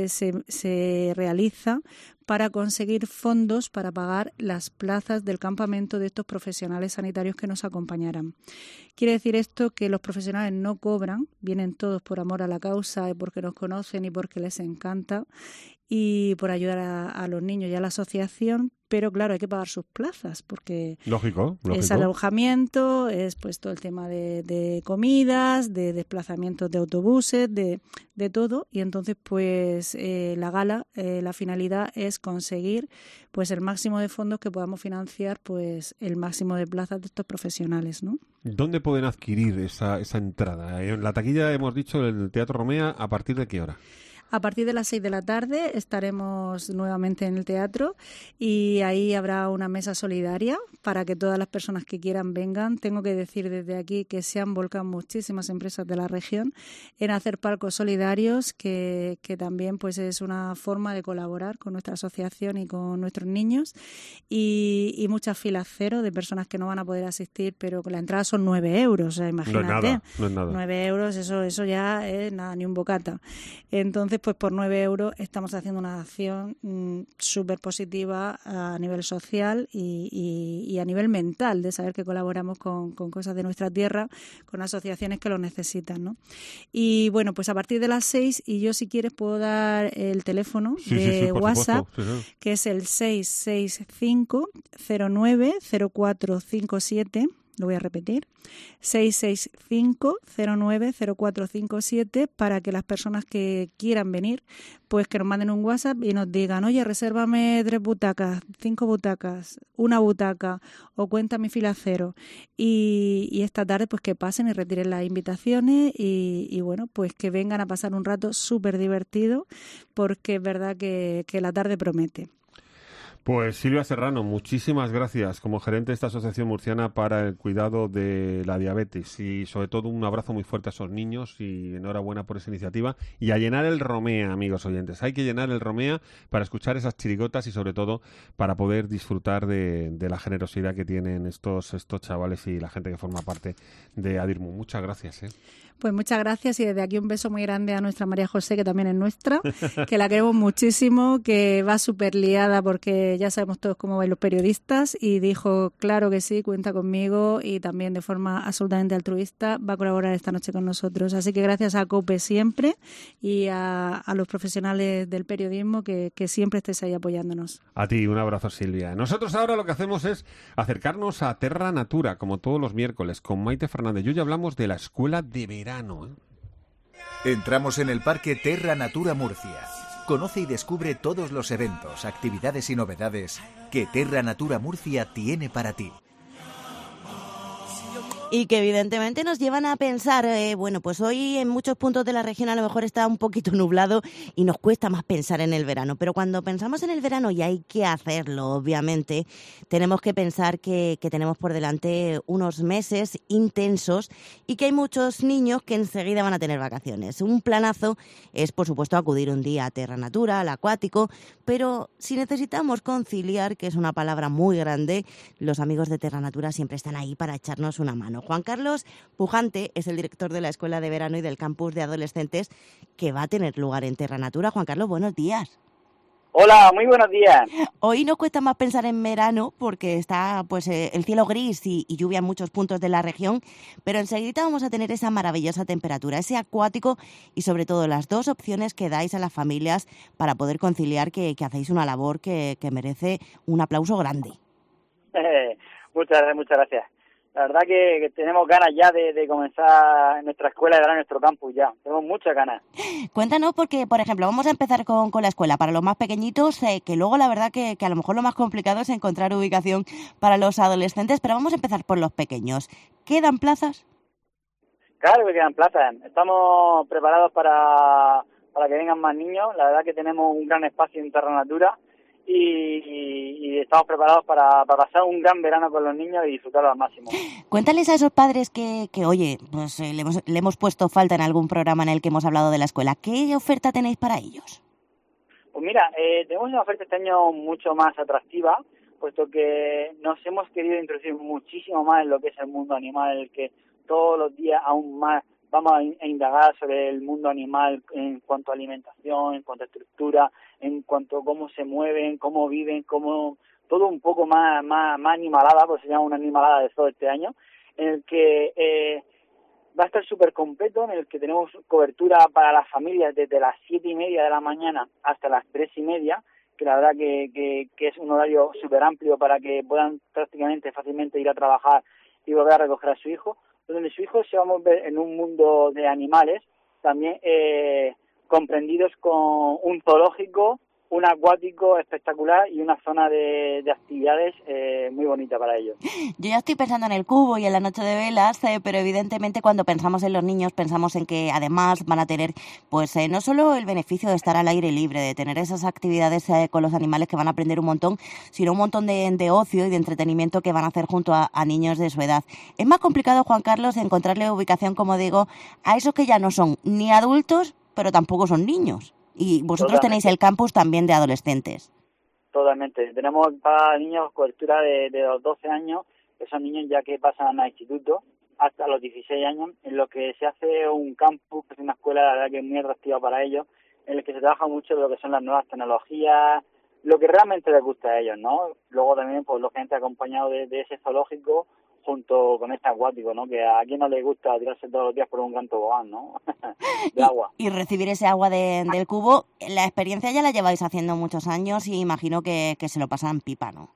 se realiza para conseguir fondos para pagar las plazas del campamento de estos profesionales sanitarios que nos acompañarán. Quiere decir esto que los profesionales no cobran, vienen todos por amor a la causa, porque nos conocen y porque les encanta, y por ayudar a los niños y a la asociación, pero claro, hay que pagar sus plazas porque lógico. Es alojamiento, es pues todo el tema de comidas, de desplazamientos de autobuses, de todo, y entonces pues la gala, la finalidad es conseguir pues el máximo de fondos que podamos financiar pues el máximo de plazas de estos profesionales, ¿no? ¿Dónde pueden adquirir esa entrada? En la taquilla hemos dicho en el Teatro Romea, ¿a partir de qué hora? A partir de las 6 de la tarde estaremos nuevamente en el teatro y ahí habrá una mesa solidaria para que todas las personas que quieran vengan. Tengo que decir desde aquí que se han volcado muchísimas empresas de la región en hacer palcos solidarios, que también pues es una forma de colaborar con nuestra asociación y con nuestros niños, y muchas filas cero de personas que no van a poder asistir, pero la entrada son 9 euros, o sea, imagínate. No es nada. 9 euros, eso ya es nada, ni un bocata. Entonces, pues por 9 euros estamos haciendo una acción súper positiva a nivel social y a nivel mental, de saber que colaboramos con cosas de nuestra tierra, con asociaciones que lo necesitan, ¿no? Y bueno, pues a partir de las 6, y yo si quieres puedo dar el teléfono de WhatsApp, que es el 665 09 0457. Lo voy a repetir, 665-090457, para que las personas que quieran venir, pues que nos manden un WhatsApp y nos digan, oye, resérvame 3 butacas, 5 butacas, 1 butaca, o cuenta mi fila cero. Y esta tarde, pues que pasen y retiren las invitaciones y bueno, pues que vengan a pasar un rato súper divertido, porque es verdad que la tarde promete. Pues Silvia Serrano, muchísimas gracias como gerente de esta Asociación Murciana para el cuidado de la diabetes, y sobre todo un abrazo muy fuerte a esos niños y enhorabuena por esa iniciativa, y a llenar el Romea, amigos oyentes. Hay que llenar el Romea para escuchar esas chirigotas y sobre todo para poder disfrutar de la generosidad que tienen estos chavales y la gente que forma parte de Adirmu. Muchas gracias. Pues muchas gracias, y desde aquí un beso muy grande a nuestra María José, que también es nuestra, que la queremos muchísimo, que va súper liada porque ya sabemos todos cómo van los periodistas, y dijo, claro que sí, cuenta conmigo, y también de forma absolutamente altruista va a colaborar esta noche con nosotros. Así que gracias a COPE siempre y a los profesionales del periodismo que siempre estéis ahí apoyándonos. A ti, un abrazo, Silvia. Nosotros ahora lo que hacemos es acercarnos a Terra Natura, como todos los miércoles, con Maite Fernández. Y hoy hablamos de la escuela de verano. Entramos en el Parque Terra Natura Murcia. Conoce y descubre todos los eventos, actividades y novedades que Terra Natura Murcia tiene para ti. Y que evidentemente nos llevan a pensar, bueno, pues hoy en muchos puntos de la región a lo mejor está un poquito nublado y nos cuesta más pensar en el verano, pero cuando pensamos en el verano, y hay que hacerlo obviamente, tenemos que pensar que tenemos por delante unos meses intensos y que hay muchos niños que enseguida van a tener vacaciones. Un planazo es, por supuesto, acudir un día a Terra Natura, al acuático, pero si necesitamos conciliar, que es una palabra muy grande, los amigos de Terra Natura siempre están ahí para echarnos una mano. Juan Carlos Pujante es el director de la Escuela de Verano y del Campus de Adolescentes que va a tener lugar en Terra Natura. Juan Carlos, buenos días. Hola, muy buenos días. Hoy nos cuesta más pensar en verano porque está pues el cielo gris y lluvia en muchos puntos de la región, pero enseguida vamos a tener esa maravillosa temperatura, ese acuático y sobre todo las 2 opciones que dais a las familias para poder conciliar, que hacéis una labor que merece un aplauso grande. Muchas gracias. La verdad que tenemos ganas ya de comenzar nuestra escuela de verano, nuestro campus ya. Tenemos muchas ganas. Cuéntanos, porque, por ejemplo, vamos a empezar con la escuela para los más pequeñitos, que luego la verdad que a lo mejor lo más complicado es encontrar ubicación para los adolescentes, pero vamos a empezar por los pequeños. ¿Quedan plazas? Claro que quedan plazas. Estamos preparados para para que vengan más niños. La verdad que tenemos un gran espacio en Terra Natura y estamos preparados para pasar un gran verano con los niños y disfrutarlo al máximo. Cuéntales a esos padres que oye, pues le hemos puesto falta en algún programa en el que hemos hablado de la escuela. ¿Qué oferta tenéis para ellos? Pues mira, tenemos una oferta este año mucho más atractiva, puesto que nos hemos querido introducir muchísimo más en lo que es el mundo animal, en el que todos los días aún más vamos a indagar sobre el mundo animal en cuanto a alimentación, en cuanto a estructura, en cuanto a cómo se mueven, cómo viven, cómo todo un poco más animalada, pues se llama una animalada de zoo este año, en el que va a estar súper completo, en el que tenemos cobertura para las familias desde las 7:30 de la mañana hasta las 3:30, que la verdad que es un horario súper amplio para que puedan prácticamente fácilmente ir a trabajar y volver a recoger a su hijo, donde su hijo se va a mover en un mundo de animales, también comprendidos con un zoológico, un acuático espectacular y una zona de actividades muy bonita para ellos. Yo ya estoy pensando en el cubo y en la noche de velas, pero evidentemente cuando pensamos en los niños pensamos en que además van a tener pues no solo el beneficio de estar al aire libre, de tener esas actividades con los animales que van a aprender un montón, sino un montón de ocio y de entretenimiento que van a hacer junto a niños de su edad. Es más complicado, Juan Carlos, encontrarle ubicación, como digo, a esos que ya no son ni adultos, pero tampoco son niños. Y vosotros tenéis el campus también de adolescentes. Totalmente. Tenemos para niños cobertura de los 12 años, que son niños ya que pasan a instituto, hasta los 16 años, en lo que se hace un campus, que es una escuela, la verdad que es muy atractiva para ellos, en el que se trabaja mucho de lo que son las nuevas tecnologías, lo que realmente les gusta a ellos, ¿no? Luego también, pues, lógicamente acompañado de ese zoológico, junto con este acuático, ¿no? Que a quien no le gusta tirarse todos los días por un gran tobogán, ¿no? De agua. Y recibir ese agua del cubo, la experiencia ya la lleváis haciendo muchos años y imagino que se lo pasan pipa, ¿no?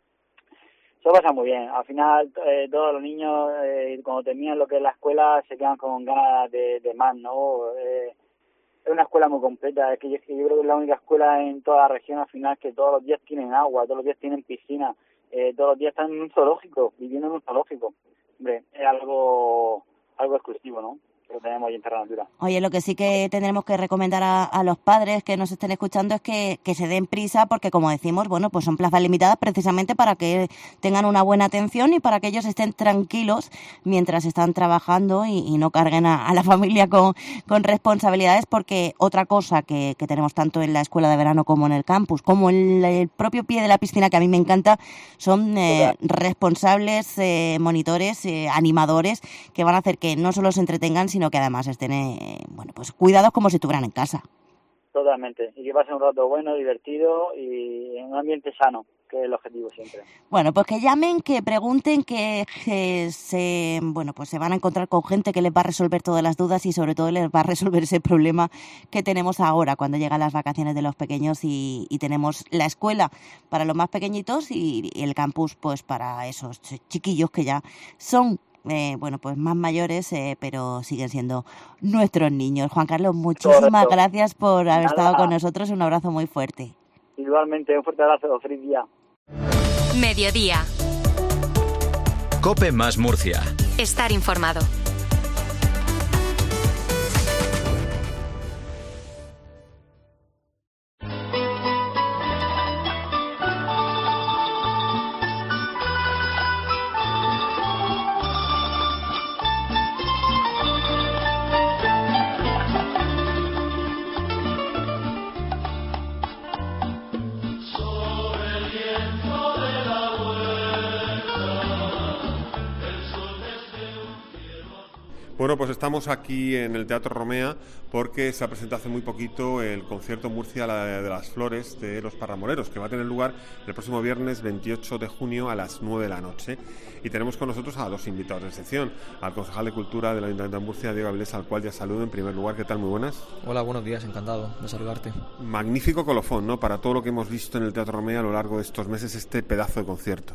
Se lo pasa muy bien. Al final, todos los niños, cuando terminan lo que es la escuela, se quedan con ganas de más, ¿no? Es una escuela muy completa. Es que yo creo que es la única escuela en toda la región, al final, que todos los días tienen agua, todos los días tienen piscina. Todos los días están en un zoológico, viviendo en un zoológico. Hombre, es algo exclusivo, ¿no? Que tenemos ahí en Terra Natura. Oye, lo que sí que tendremos que recomendar a los padres que nos estén escuchando es que se den prisa, porque como decimos, bueno, pues son plazas limitadas precisamente para que tengan una buena atención y para que ellos estén tranquilos mientras están trabajando y no carguen a la familia con responsabilidades, porque otra cosa que tenemos tanto en la escuela de verano como en el campus, como en el propio pie de la piscina, que a mí me encanta, son responsables, monitores, animadores, que van a hacer que no solo se entretengan, sino que además estén pues cuidados como si estuvieran en casa. Totalmente, y que pasen un rato bueno, divertido y en un ambiente sano, que es el objetivo siempre. Bueno, pues que llamen, que pregunten, que se van a encontrar con gente que les va a resolver todas las dudas y sobre todo les va a resolver ese problema que tenemos ahora cuando llegan las vacaciones de los pequeños y tenemos la escuela para los más pequeñitos y el campus pues para esos chiquillos que ya son pues más mayores, pero siguen siendo nuestros niños. Juan Carlos, muchísimas gracias por haber estado con nosotros. Un abrazo muy fuerte. Igualmente, un fuerte abrazo. Feliz día. Mediodía. COPE más Murcia. Estar informado. Bueno, pues estamos aquí en el Teatro Romea porque se ha presentado hace muy poquito el concierto Murcia de las Flores de los Parramoreros, que va a tener lugar el próximo viernes 28 de junio a las 9 de la noche. Y tenemos con nosotros a dos invitados de sección, al concejal de Cultura del Ayuntamiento de Murcia, Diego Avilés, al cual ya saludo en primer lugar. ¿Qué tal? Muy buenas. Hola, buenos días, encantado de saludarte. Magnífico colofón, ¿no?, para todo lo que hemos visto en el Teatro Romea a lo largo de estos meses, este pedazo de concierto.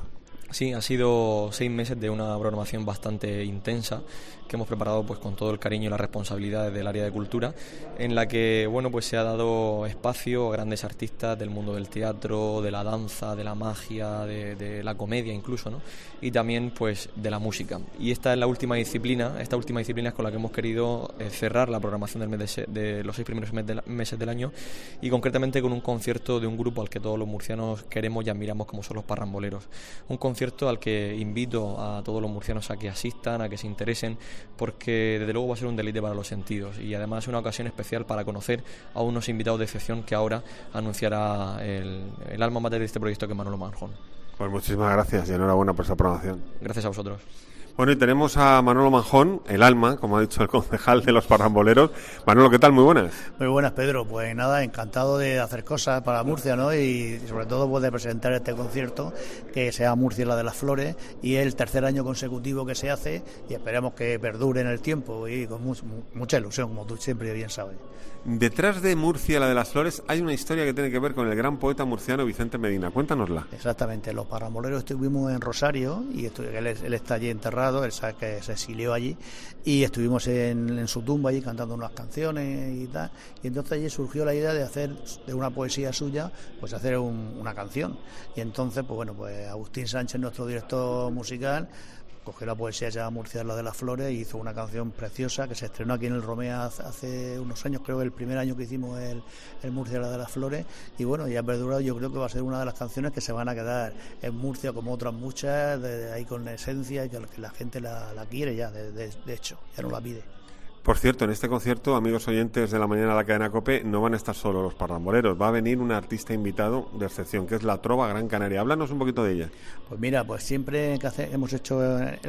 Sí, ha sido 6 meses de una programación bastante intensa que hemos preparado pues con todo el cariño y las responsabilidades del área de cultura, en la que bueno pues se ha dado espacio a grandes artistas del mundo del teatro, de la danza, de la magia, de la comedia incluso, ¿no? Y también pues de la música. Y esta es la última disciplina, es con la que hemos querido cerrar la programación del mes de los 6 primeros meses del año, y concretamente con un concierto de un grupo al que todos los murcianos queremos y admiramos, como son los Parramboleros. Un concierto al que invito a todos los murcianos a que asistan, a que se interesen, porque desde luego va a ser un deleite para los sentidos, y además es una ocasión especial para conocer a unos invitados de excepción que ahora anunciará el alma mater de este proyecto, que es Manolo Manjón. Pues muchísimas gracias y enhorabuena por esa programación. Gracias a vosotros. Bueno, y tenemos a Manolo Manjón, el alma, como ha dicho el concejal de los Parramboleros. Manolo, ¿qué tal? Muy buenas. Muy buenas, Pedro. Pues nada, encantado de hacer cosas para Murcia, ¿no? Y sobre todo pues de presentar este concierto, que se llama Murcia la de las Flores, y es el tercer año consecutivo que se hace, y esperamos que perdure en el tiempo y con mucha ilusión, como tú siempre bien sabes. Detrás de Murcia la de las Flores hay una historia que tiene que ver con el gran poeta murciano Vicente Medina. Cuéntanosla. Exactamente, los Parramboleros estuvimos en Rosario, y él está allí enterrado, él sabe que se exilió allí, y estuvimos en su tumba allí cantando unas canciones y tal, y entonces allí surgió la idea de hacer de una poesía suya, pues hacer una canción, y entonces pues bueno, pues Agustín Sánchez, nuestro director musical, cogió la poesía llamada Murcia la de las Flores y hizo una canción preciosa que se estrenó aquí en el Romea hace unos años, creo que el primer año que hicimos el Murcia la de las Flores, y bueno, ya ha perdurado. Yo creo que va a ser una de las canciones que se van a quedar en Murcia, como otras muchas, ahí con esencia, y que la gente la quiere ya, de hecho, ya no la pide. Por cierto, en este concierto, amigos oyentes de la mañana de la cadena COPE, no van a estar solo los Parramboleros, va a venir un artista invitado de excepción, que es la Trova Gran Canaria. Háblanos un poquito de ella. Pues mira, pues siempre que hemos hecho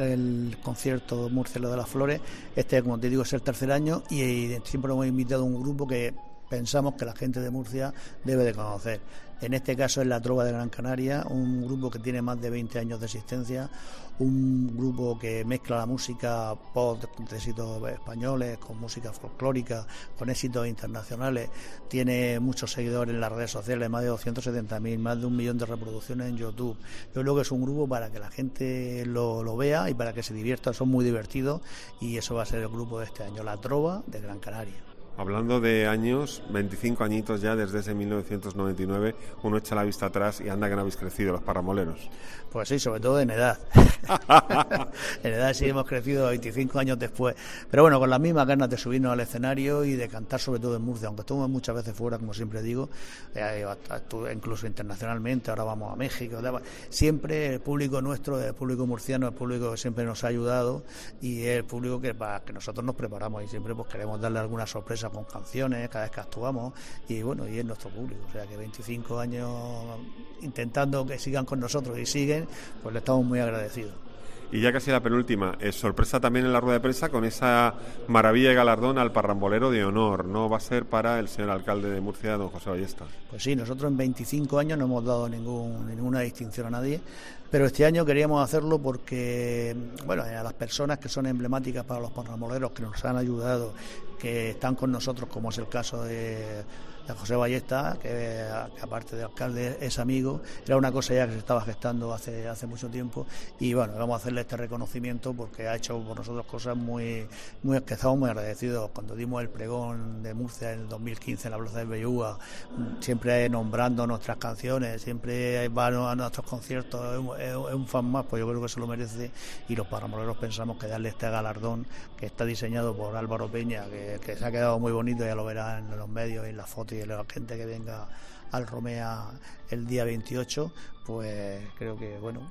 el concierto Murcia la de las Flores, como te digo, es el tercer año, y siempre hemos invitado a un grupo que pensamos que la gente de Murcia debe de conocer. En este caso es la Trova de Gran Canaria, un grupo que tiene más de 20 años de existencia, un grupo que mezcla la música pop de éxitos españoles con música folclórica, con éxitos internacionales, tiene muchos seguidores en las redes sociales, más de 270.000, más de 1 millón de reproducciones en YouTube. Yo creo que es un grupo para que la gente lo vea y para que se divierta, son muy divertidos, y eso va a ser el grupo de este año, la Trova de Gran Canaria. Hablando de años, 25 añitos ya desde ese 1999, uno echa la vista atrás y anda que no habéis crecido los Parramboleros. Pues sí, sobre todo en edad. En edad sí hemos crecido 25 años después. Pero bueno, con las mismas ganas de subirnos al escenario y de cantar sobre todo en Murcia, aunque estuvimos muchas veces fuera, como siempre digo, incluso internacionalmente, ahora vamos a México. Siempre el público nuestro, el público murciano, el público que siempre nos ha ayudado, y es el público que nosotros nos preparamos, y siempre pues queremos darle alguna sorpresa con canciones cada vez que actuamos, y bueno, y es nuestro público, o sea que 25 años intentando que sigan con nosotros y siguen, pues le estamos muy agradecidos. Y ya casi la penúltima, sorpresa también en la rueda de prensa con esa maravilla de galardón al Parrambolero de honor, ¿no? Va a ser para el señor alcalde de Murcia, don José Ballesta. Pues sí, nosotros en 25 años no hemos dado ninguna distinción a nadie, pero este año queríamos hacerlo porque, bueno, a las personas que son emblemáticas para los Parramboleros, que nos han ayudado, que están con nosotros, como es el caso de José Ballesta, que aparte de alcalde es amigo, era una cosa ya que se estaba gestando hace mucho tiempo, y bueno, vamos a hacerle este reconocimiento porque ha hecho por nosotros cosas que estamos muy agradecidos. Cuando dimos el pregón de Murcia en el 2015 en la Plaza del Bellúa, siempre nombrando nuestras canciones, siempre va a nuestros conciertos, es un fan más, pues yo creo que se lo merece, y los Parramboleros pensamos que darle este galardón, que está diseñado por Álvaro Peña, que se ha quedado muy bonito, ya lo verán en los medios y en las fotos, y la gente que venga al Romea el día 28, pues creo que bueno,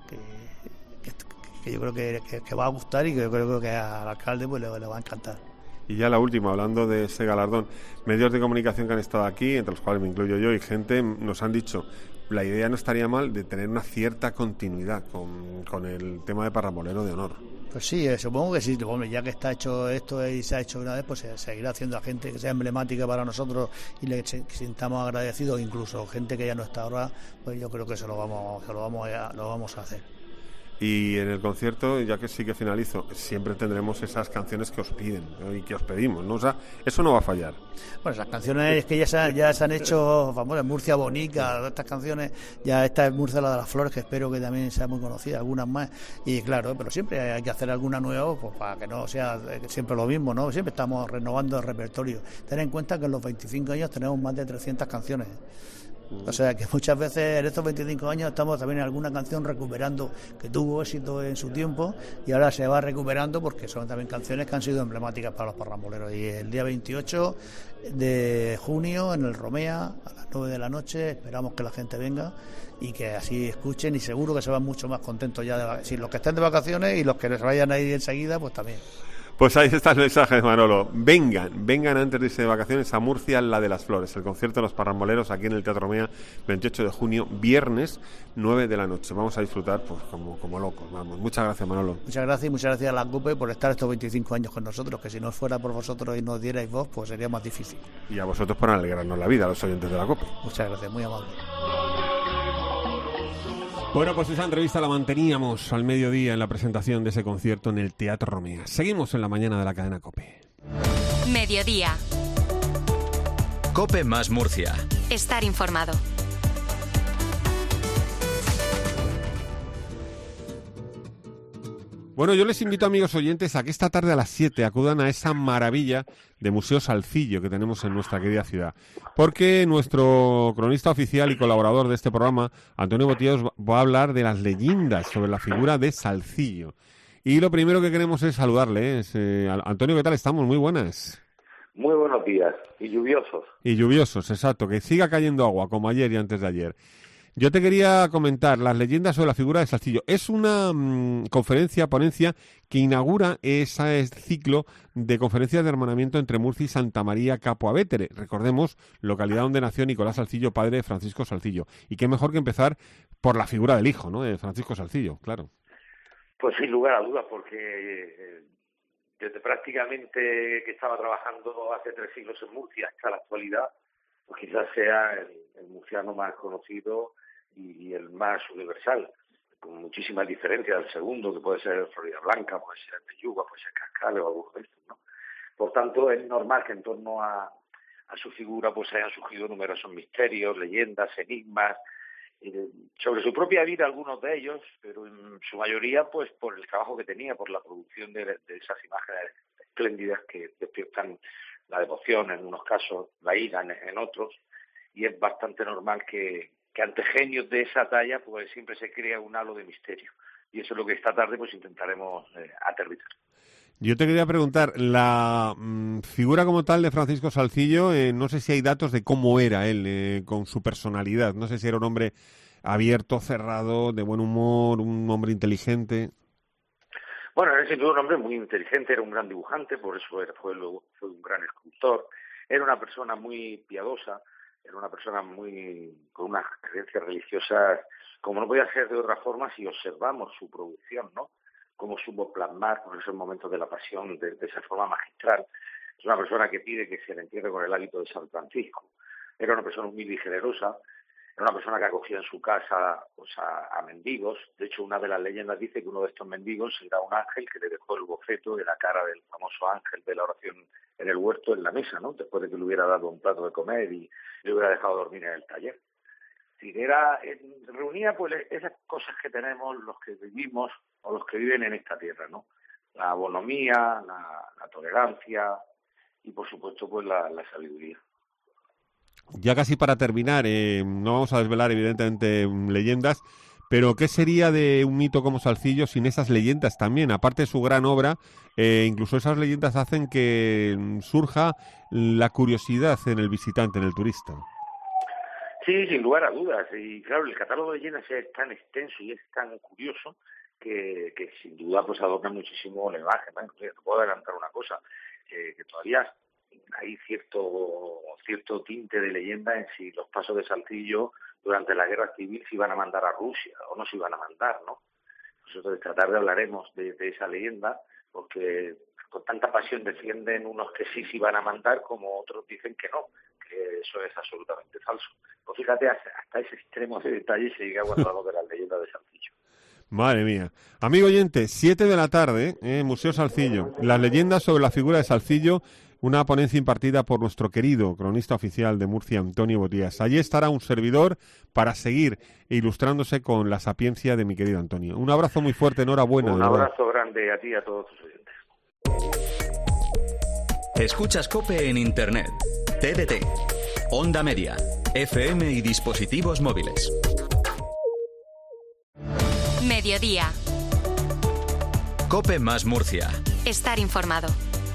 que yo creo que va a gustar, y que yo creo que al alcalde pues le va a encantar. Y ya la última, hablando de ese galardón, medios de comunicación que han estado aquí, entre los cuales me incluyo yo, y gente nos han dicho, la idea no estaría mal de tener una cierta continuidad con el tema de Parrambolero de honor. Pues sí, supongo que sí, hombre, ya que está hecho esto y se ha hecho una vez, pues se seguirá haciendo a gente que sea emblemática para nosotros y le sintamos agradecidos, incluso gente que ya no está ahora, pues yo creo que lo vamos a hacer. Y en el concierto, ya que sí que finalizo, siempre tendremos esas canciones que os piden, ¿no? Y que os pedimos, ¿no? O sea, eso no va a fallar. Bueno, esas canciones que ya se han hecho famosas, Murcia Bonica, estas canciones, ya esta es Murcia la de las Flores, que espero que también sea muy conocida, algunas más, y claro, pero siempre hay que hacer alguna nueva, pues para que no sea siempre lo mismo, ¿no? Siempre estamos renovando el repertorio. Ten en cuenta que en los 25 años tenemos más de 300 canciones. O sea que muchas veces en estos 25 años estamos también en alguna canción recuperando que tuvo éxito en su tiempo y ahora se va recuperando porque son también canciones que han sido emblemáticas para los parramoleros. Y el día 28 de junio en el Romea a las 9 de la noche esperamos que la gente venga y que así escuchen y seguro que se van mucho más contentos ya si los que estén de vacaciones y los que les vayan a ir enseguida pues también. Pues ahí está el mensaje, Manolo. Vengan antes de irse de vacaciones a Murcia, la de las Flores, el concierto de los parramoleros aquí en el Teatro Romea, 28 de junio, viernes, 9 de la noche. Vamos a disfrutar pues como locos, vamos. Muchas gracias, Manolo. Muchas gracias y muchas gracias a la COPE por estar estos 25 años con nosotros, que si no fuera por vosotros y nos dierais voz, pues sería más difícil. Y a vosotros por alegrarnos la vida, a los oyentes de la COPE. Muchas gracias, muy amable. Bueno, pues esa entrevista la manteníamos al mediodía en la presentación de ese concierto en el Teatro Romea. Seguimos en la mañana de la cadena COPE. Mediodía. COPE más Murcia. Estar informado. Bueno, yo les invito, amigos oyentes, a que esta tarde a las 7 acudan a esa maravilla de Museo Salcillo que tenemos en nuestra querida ciudad. Porque nuestro cronista oficial y colaborador de este programa, Antonio Botíos, va a hablar de las leyendas sobre la figura de Salcillo. Y lo primero que queremos es saludarle. Antonio, ¿qué tal estamos? Muy buenas. Muy buenos días. Y lluviosos. Y lluviosos, exacto. Que siga cayendo agua, como ayer y antes de ayer. Yo te quería comentar las leyendas sobre la figura de Salcillo. Es una ponencia que inaugura ese ciclo de conferencias de hermanamiento entre Murcia y Santa María Capua Vetere. Recordemos, localidad donde nació Nicolás Salcillo, padre de Francisco Salcillo. Y qué mejor que empezar por la figura del hijo, ¿no? De Francisco Salcillo, claro. Pues sin lugar a dudas, porque desde prácticamente que estaba trabajando hace 3 siglos en Murcia hasta la actualidad, pues quizás sea el murciano más conocido y el más universal, con muchísimas diferencias del segundo, que puede ser Florida Blanca, puede ser Belluga, puede ser Cascales o alguno de estos, ¿no? Por tanto, es normal que en torno a su figura pues hayan surgido numerosos misterios, leyendas, enigmas, sobre su propia vida algunos de ellos, pero en su mayoría pues por el trabajo que tenía, por la producción de esas imágenes espléndidas que despiertan la devoción en unos casos, la ira en otros, y es bastante normal que ante genios de esa talla pues siempre se crea un halo de misterio, y eso es lo que esta tarde pues intentaremos aterrizar. Yo te quería preguntar, la figura como tal de Francisco Salcillo, no sé si hay datos de cómo era él, con su personalidad, no sé si era un hombre abierto, cerrado, de buen humor, un hombre inteligente. Bueno, era sin duda un hombre muy inteligente, era un gran dibujante, por eso fue un gran escultor, era una persona muy piadosa, era una persona con unas creencias religiosas, como no podía ser de otra forma si observamos su producción, ¿no? Cómo supo plasmar por esos momentos de la pasión de esa forma magistral. Es una persona que pide que se le entierre con el hábito de San Francisco. Era una persona humilde y generosa. Era una persona que acogía en su casa pues, a mendigos. De hecho, una de las leyendas dice que uno de estos mendigos era un ángel que le dejó el boceto de la cara del famoso ángel de la oración en el huerto en la mesa, ¿no? Después de que le hubiera dado un plato de comer y le hubiera dejado dormir en el taller. Reunía pues esas cosas que tenemos los que vivimos o los que viven en esta tierra, ¿no? La bonomía, la tolerancia y por supuesto pues la sabiduría. Ya casi para terminar, no vamos a desvelar evidentemente leyendas, pero ¿qué sería de un mito como Salcillo sin esas leyendas también? Aparte de su gran obra, incluso esas leyendas hacen que surja la curiosidad en el visitante, en el turista. Sí, sin lugar a dudas. Y claro, el catálogo de leyendas es tan extenso y es tan curioso que sin duda pues adorna muchísimo la imagen. Bueno, te puedo adelantar una cosa, que todavía hay cierto tinte de leyenda en si los pasos de Salcillo durante la guerra civil se iban a mandar a Rusia o no se iban a mandar, ¿no? Nosotros esta tarde hablaremos de esa leyenda, porque con tanta pasión defienden unos que sí se iban a mandar como otros dicen que no, que eso es absolutamente falso. Pues fíjate, hasta ese extremo de detalle se llega cuando hablamos de las leyendas de Salcillo. Madre mía. Amigo oyente, 7 de la tarde, Museo Salcillo. Las leyendas sobre la figura de Salcillo, una ponencia impartida por nuestro querido cronista oficial de Murcia, Antonio Botías. Allí estará un servidor para seguir ilustrándose con la sapiencia de mi querido Antonio. Un abrazo muy fuerte, enhorabuena. Un abrazo grande a ti y a todos tus oyentes. Escuchas COPE en Internet, TDT, Onda Media, FM y dispositivos móviles. Mediodía. COPE más Murcia. Estar informado.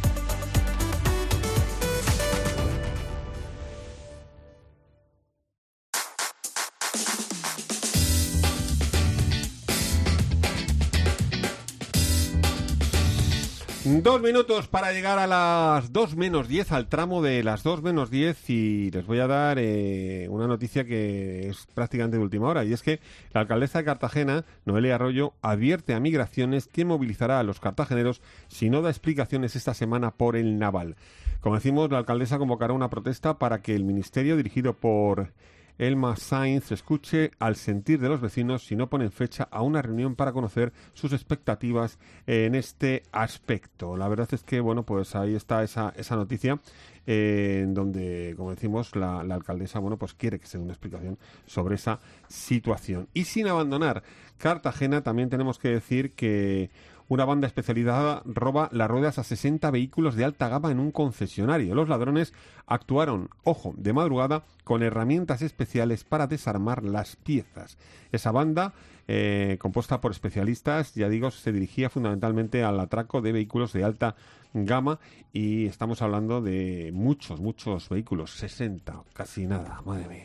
Dos minutos para llegar a las 2 menos 10, al tramo de las 2 menos 10, y les voy a dar una noticia que es prácticamente de última hora, y es que la alcaldesa de Cartagena, Noelia Arroyo, advierte a Migraciones que movilizará a los cartageneros si no da explicaciones esta semana por el Naval. Como decimos, la alcaldesa convocará una protesta para que el ministerio, dirigido por Elma Sainz, escuche al sentir de los vecinos si no ponen fecha a una reunión para conocer sus expectativas en este aspecto. La verdad es que, bueno, pues ahí está esa noticia en donde, como decimos, la alcaldesa, bueno, pues quiere que se dé una explicación sobre esa situación. Y sin abandonar Cartagena, también tenemos que decir que una banda especializada roba las ruedas a 60 vehículos de alta gama en un concesionario. Los ladrones actuaron, ojo, de madrugada con herramientas especiales para desarmar las piezas. Esa banda, compuesta por especialistas, ya digo, se dirigía fundamentalmente al atraco de vehículos de alta gama, y estamos hablando de muchos vehículos, 60, casi nada, madre mía.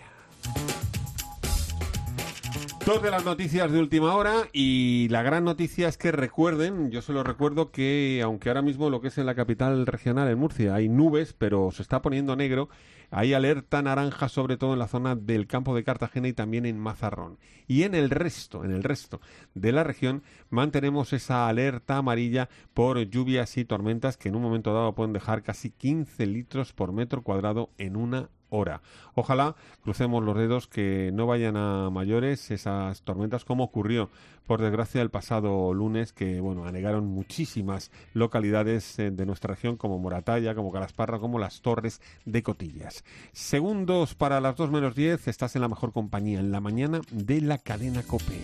Dos de las noticias de última hora, y la gran noticia es que recuerden, yo se lo recuerdo, que aunque ahora mismo lo que es en la capital regional, en Murcia, hay nubes, pero se está poniendo negro, hay alerta naranja sobre todo en la zona del campo de Cartagena y también en Mazarrón. Y en el resto de la región mantenemos esa alerta amarilla por lluvias y tormentas que en un momento dado pueden dejar casi 15 litros por metro cuadrado en una hora. Ojalá crucemos los dedos que no vayan a mayores esas tormentas, como ocurrió por desgracia el pasado lunes, que bueno, anegaron muchísimas localidades de nuestra región, como Moratalla, como Calasparra, como las Torres de Cotillas. Segundos para las 2 menos 10, estás en la mejor compañía, en la mañana de la cadena COPE.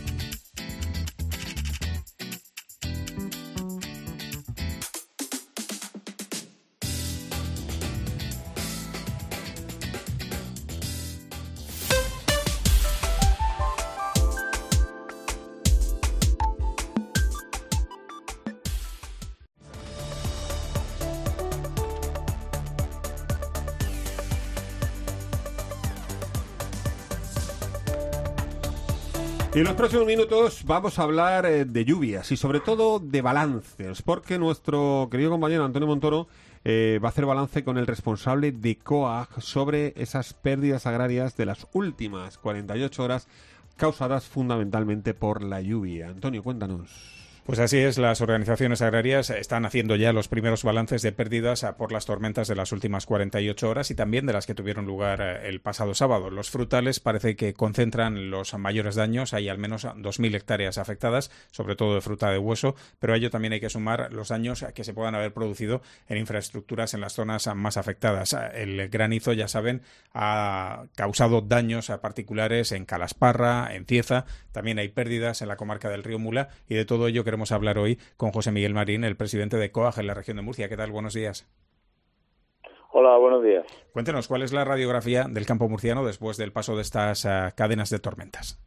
Y en los próximos minutos vamos a hablar de lluvias y sobre todo de balances, porque nuestro querido compañero Antonio Montoro va a hacer balance con el responsable de COAG sobre esas pérdidas agrarias de las últimas 48 horas causadas fundamentalmente por la lluvia. Antonio, cuéntanos. Pues así es, las organizaciones agrarias están haciendo ya los primeros balances de pérdidas por las tormentas de las últimas 48 horas y también de las que tuvieron lugar el pasado sábado. Los frutales parece que concentran los mayores daños, hay al menos 2.000 hectáreas afectadas, sobre todo de fruta de hueso, pero a ello también hay que sumar los daños que se puedan haber producido en infraestructuras en las zonas más afectadas. El granizo, ya saben, ha causado daños particulares en Calasparra, en Cieza, también hay pérdidas en la comarca del Río Mula, y de todo ello queremos hablar hoy con José Miguel Marín, el presidente de COAG en la región de Murcia. ¿Qué tal? Buenos días. Hola, buenos días. Cuéntenos, ¿cuál es la radiografía del campo murciano después del paso de estas cadenas de tormentas?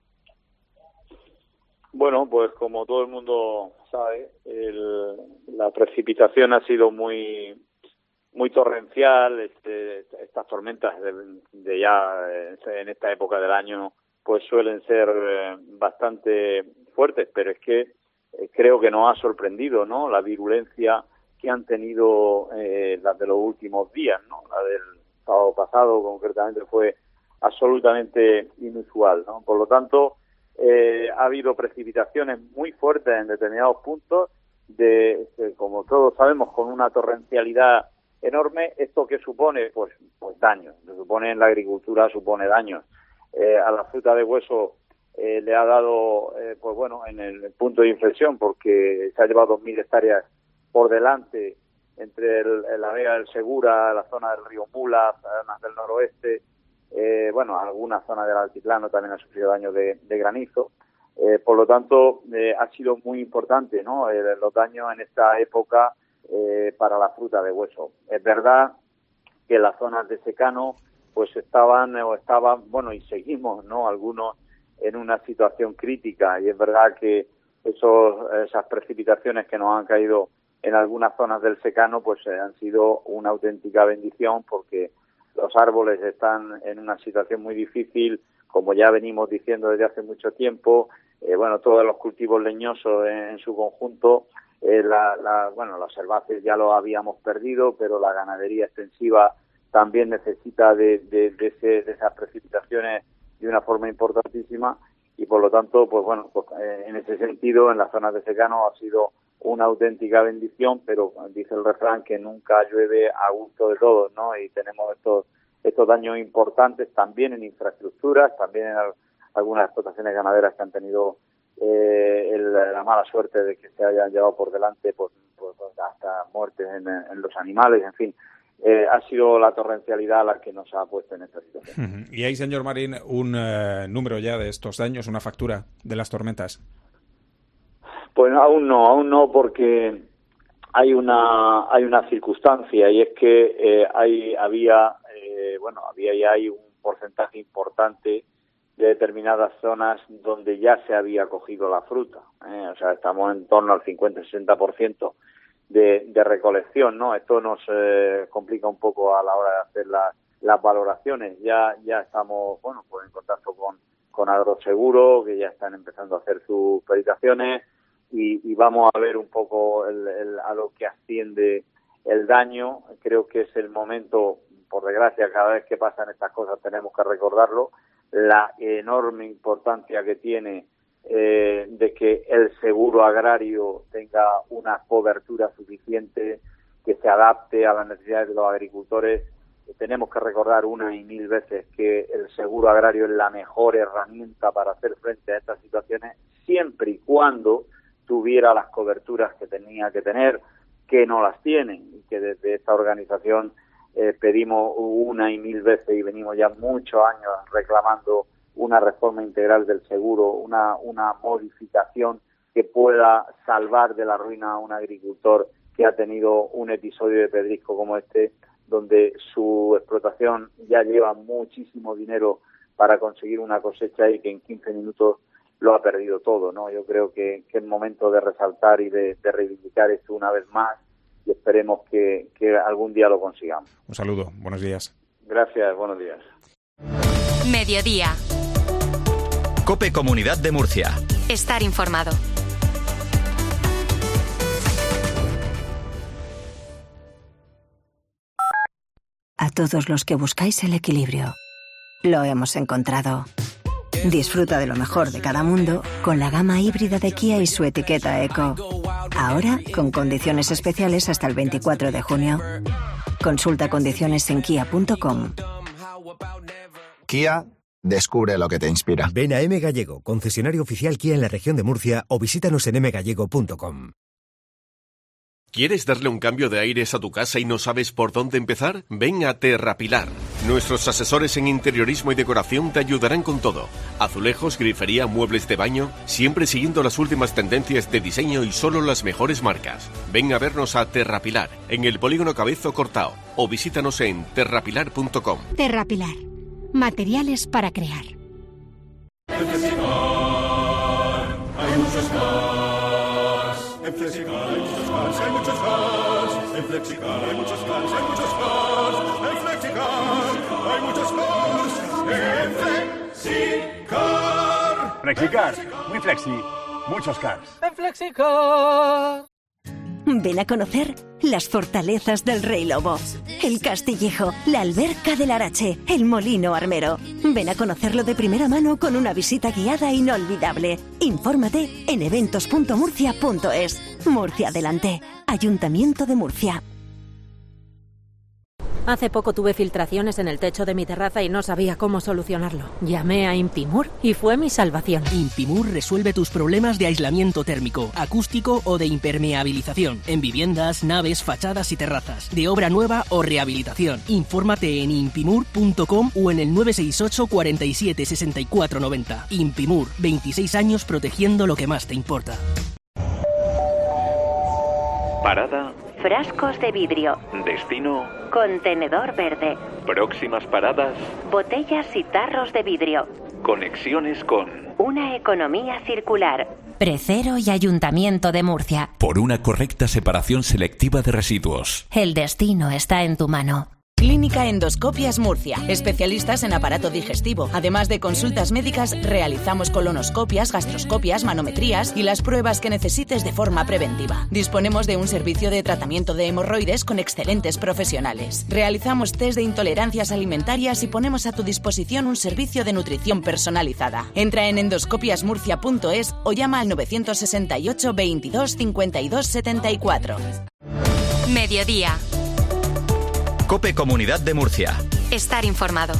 Bueno, pues como todo el mundo sabe, la precipitación ha sido muy torrencial. Estas tormentas de ya en esta época del año pues suelen ser bastante fuertes, pero es que creo que nos ha sorprendido, ¿no?, la virulencia que han tenido las de los últimos días, ¿no? La del sábado pasado concretamente fue absolutamente inusual, ¿no? Por lo tanto, ha habido precipitaciones muy fuertes en determinados puntos, como todos sabemos, con una torrencialidad enorme. ¿Esto qué supone? Pues daños. Se supone en la agricultura, supone daños. A la fruta de hueso le ha dado, pues bueno, en el punto de inflexión, porque se ha llevado 2.000 hectáreas por delante entre la Vega del Segura, la zona del río Mula, zonas del noroeste, bueno, alguna zona del altiplano también ha sufrido daño de granizo. Por lo tanto, ha sido muy importante, ¿no?, los daños en esta época para la fruta de hueso. Es verdad que las zonas de secano pues estaban, bueno, y seguimos, ¿no?, algunos en una situación crítica, y es verdad que esas precipitaciones que nos han caído en algunas zonas del secano pues han sido una auténtica bendición, porque los árboles están en una situación muy difícil, como ya venimos diciendo desde hace mucho tiempo. Bueno, todos los cultivos leñosos en su conjunto, bueno, los herbáceos ya los habíamos perdido, pero la ganadería extensiva también necesita de esas precipitaciones de una forma importantísima, y por lo tanto, pues bueno, pues, en ese sentido, en las zonas de secano ha sido una auténtica bendición, pero dice el refrán que nunca llueve a gusto de todos, ¿no? Y tenemos estos daños importantes también en infraestructuras, también en algunas explotaciones ganaderas que han tenido la mala suerte de que se hayan llevado por delante pues hasta muertes en los animales, en fin. Ha sido la torrencialidad la que nos ha puesto en esta situación. ¿Y hay, señor Marín, un número ya de estos daños, una factura de las tormentas? Pues aún no, porque hay una circunstancia, y es que había y hay un porcentaje importante de determinadas zonas donde ya se había cogido la fruta. O sea, estamos en torno al 50-60% de recolección, ¿no? Esto nos complica un poco a la hora de hacer las valoraciones. Ya estamos, bueno, pues en contacto con Agroseguro, que ya están empezando a hacer sus peritaciones, y vamos a ver un poco a lo que asciende el daño. Creo que es el momento, por desgracia, cada vez que pasan estas cosas tenemos que recordarlo, la enorme importancia que tiene de que el seguro agrario tenga una cobertura suficiente, que se adapte a las necesidades de los agricultores. Tenemos que recordar una y mil veces que el seguro agrario es la mejor herramienta para hacer frente a estas situaciones, siempre y cuando tuviera las coberturas que tenía que tener, que no las tienen, y que desde esta organización pedimos una y mil veces, y venimos ya muchos años reclamando una reforma integral del seguro, una modificación que pueda salvar de la ruina a un agricultor que ha tenido un episodio de pedrisco como este, donde su explotación ya lleva muchísimo dinero para conseguir una cosecha y que en 15 minutos lo ha perdido todo, ¿no? Yo creo que es momento de resaltar y de reivindicar esto una vez más, y esperemos que algún día lo consigamos. Un saludo, buenos días. Gracias, buenos días. Mediodía. COPE Comunidad de Murcia. Estar informado. A todos los que buscáis el equilibrio, lo hemos encontrado. Disfruta de lo mejor de cada mundo con la gama híbrida de Kia y su etiqueta Eco. Ahora con condiciones especiales hasta el 24 de junio. Consulta condiciones en kia.com. Kia, descubre lo que te inspira. Ven a M Gallego, concesionario oficial Kia en la región de Murcia, o visítanos en mgallego.com. ¿Quieres darle un cambio de aires a tu casa y no sabes por dónde empezar? Ven a Terrapilar. Nuestros asesores en interiorismo y decoración te ayudarán con todo. Azulejos, grifería, muebles de baño, siempre siguiendo las últimas tendencias de diseño y solo las mejores marcas. Ven a vernos a Terrapilar, en el Polígono Cabezo Cortao, o visítanos en terrapilar.com. Terrapilar. Materiales para crear. En Flexicar hay muchos cars. En Flexicar hay muchos cars, hay muchos cars. En Flexicar hay muchos cars, hay muchos cars. En Flexicar hay muchos cars. En Flexicar. Flexicar, muy flexi, muchos cars. En Flexicar. Ven a conocer las fortalezas del Rey Lobo, el Castillejo, la Alberca del Arache, el Molino Armero. Ven a conocerlo de primera mano con una visita guiada inolvidable. Infórmate en eventos.murcia.es. Murcia adelante. Ayuntamiento de Murcia. Hace poco tuve filtraciones en el techo de mi terraza y no sabía cómo solucionarlo. Llamé a Impimur y fue mi salvación. Impimur resuelve tus problemas de aislamiento térmico, acústico o de impermeabilización en viviendas, naves, fachadas y terrazas, de obra nueva o rehabilitación. Infórmate en impimur.com o en el 968 47 64 90. Impimur, 26 años protegiendo lo que más te importa. Parada. Frascos de vidrio. Destino. Contenedor verde. Próximas paradas. Botellas y tarros de vidrio. Conexiones con una economía circular. Precero y Ayuntamiento de Murcia. Por una correcta separación selectiva de residuos. El destino está en tu mano. Clínica Endoscopias Murcia, especialistas en aparato digestivo. Además de consultas médicas, realizamos colonoscopias, gastroscopias, manometrías y las pruebas que necesites de forma preventiva. Disponemos de un servicio de tratamiento de hemorroides con excelentes profesionales. Realizamos test de intolerancias alimentarias y ponemos a tu disposición un servicio de nutrición personalizada. Entra en endoscopiasmurcia.es o llama al 968 22 52 74. Mediodía. COPE Comunidad de Murcia. Estar informado.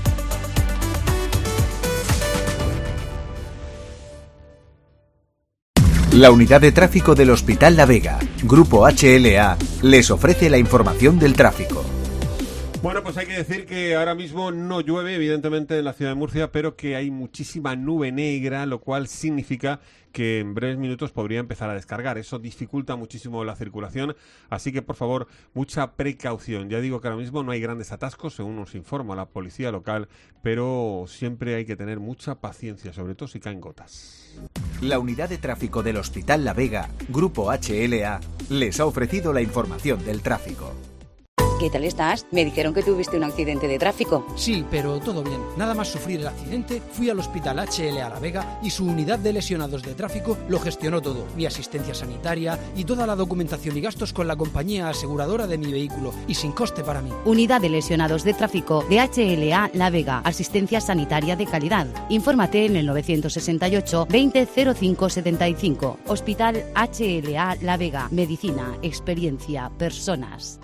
La unidad de tráfico del Hospital La Vega, Grupo HLA, les ofrece la información del tráfico. Bueno, pues hay que decir que ahora mismo no llueve, evidentemente, en la ciudad de Murcia, pero que hay muchísima nube negra, lo cual significa que en breves minutos podría empezar a descargar. Eso dificulta muchísimo la circulación, así que, por favor, mucha precaución. Ya digo que ahora mismo no hay grandes atascos, según nos informa la policía local, pero siempre hay que tener mucha paciencia, sobre todo si caen gotas. La unidad de tráfico del Hospital La Vega, Grupo HLA, les ha ofrecido la información del tráfico. ¿Qué tal estás? Me dijeron que tuviste un accidente de tráfico. Sí, pero todo bien. Nada más sufrir el accidente, fui al Hospital HLA La Vega y su unidad de lesionados de tráfico lo gestionó todo. Mi asistencia sanitaria y toda la documentación y gastos con la compañía aseguradora de mi vehículo y sin coste para mí. Unidad de lesionados de tráfico de HLA La Vega. Asistencia sanitaria de calidad. Infórmate en el 968 20 05 75. Hospital HLA La Vega. Medicina, experiencia, personas.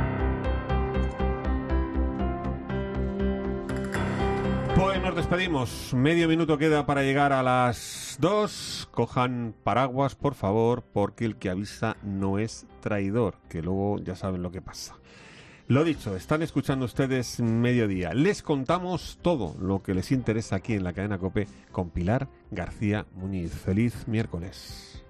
Pues nos despedimos. Medio minuto queda para llegar a las 2. Cojan paraguas, por favor, porque el que avisa no es traidor, que luego ya saben lo que pasa. Lo dicho, están escuchando ustedes Mediodía. Les contamos todo lo que les interesa aquí en la cadena COPE con Pilar García Muñiz. Feliz miércoles.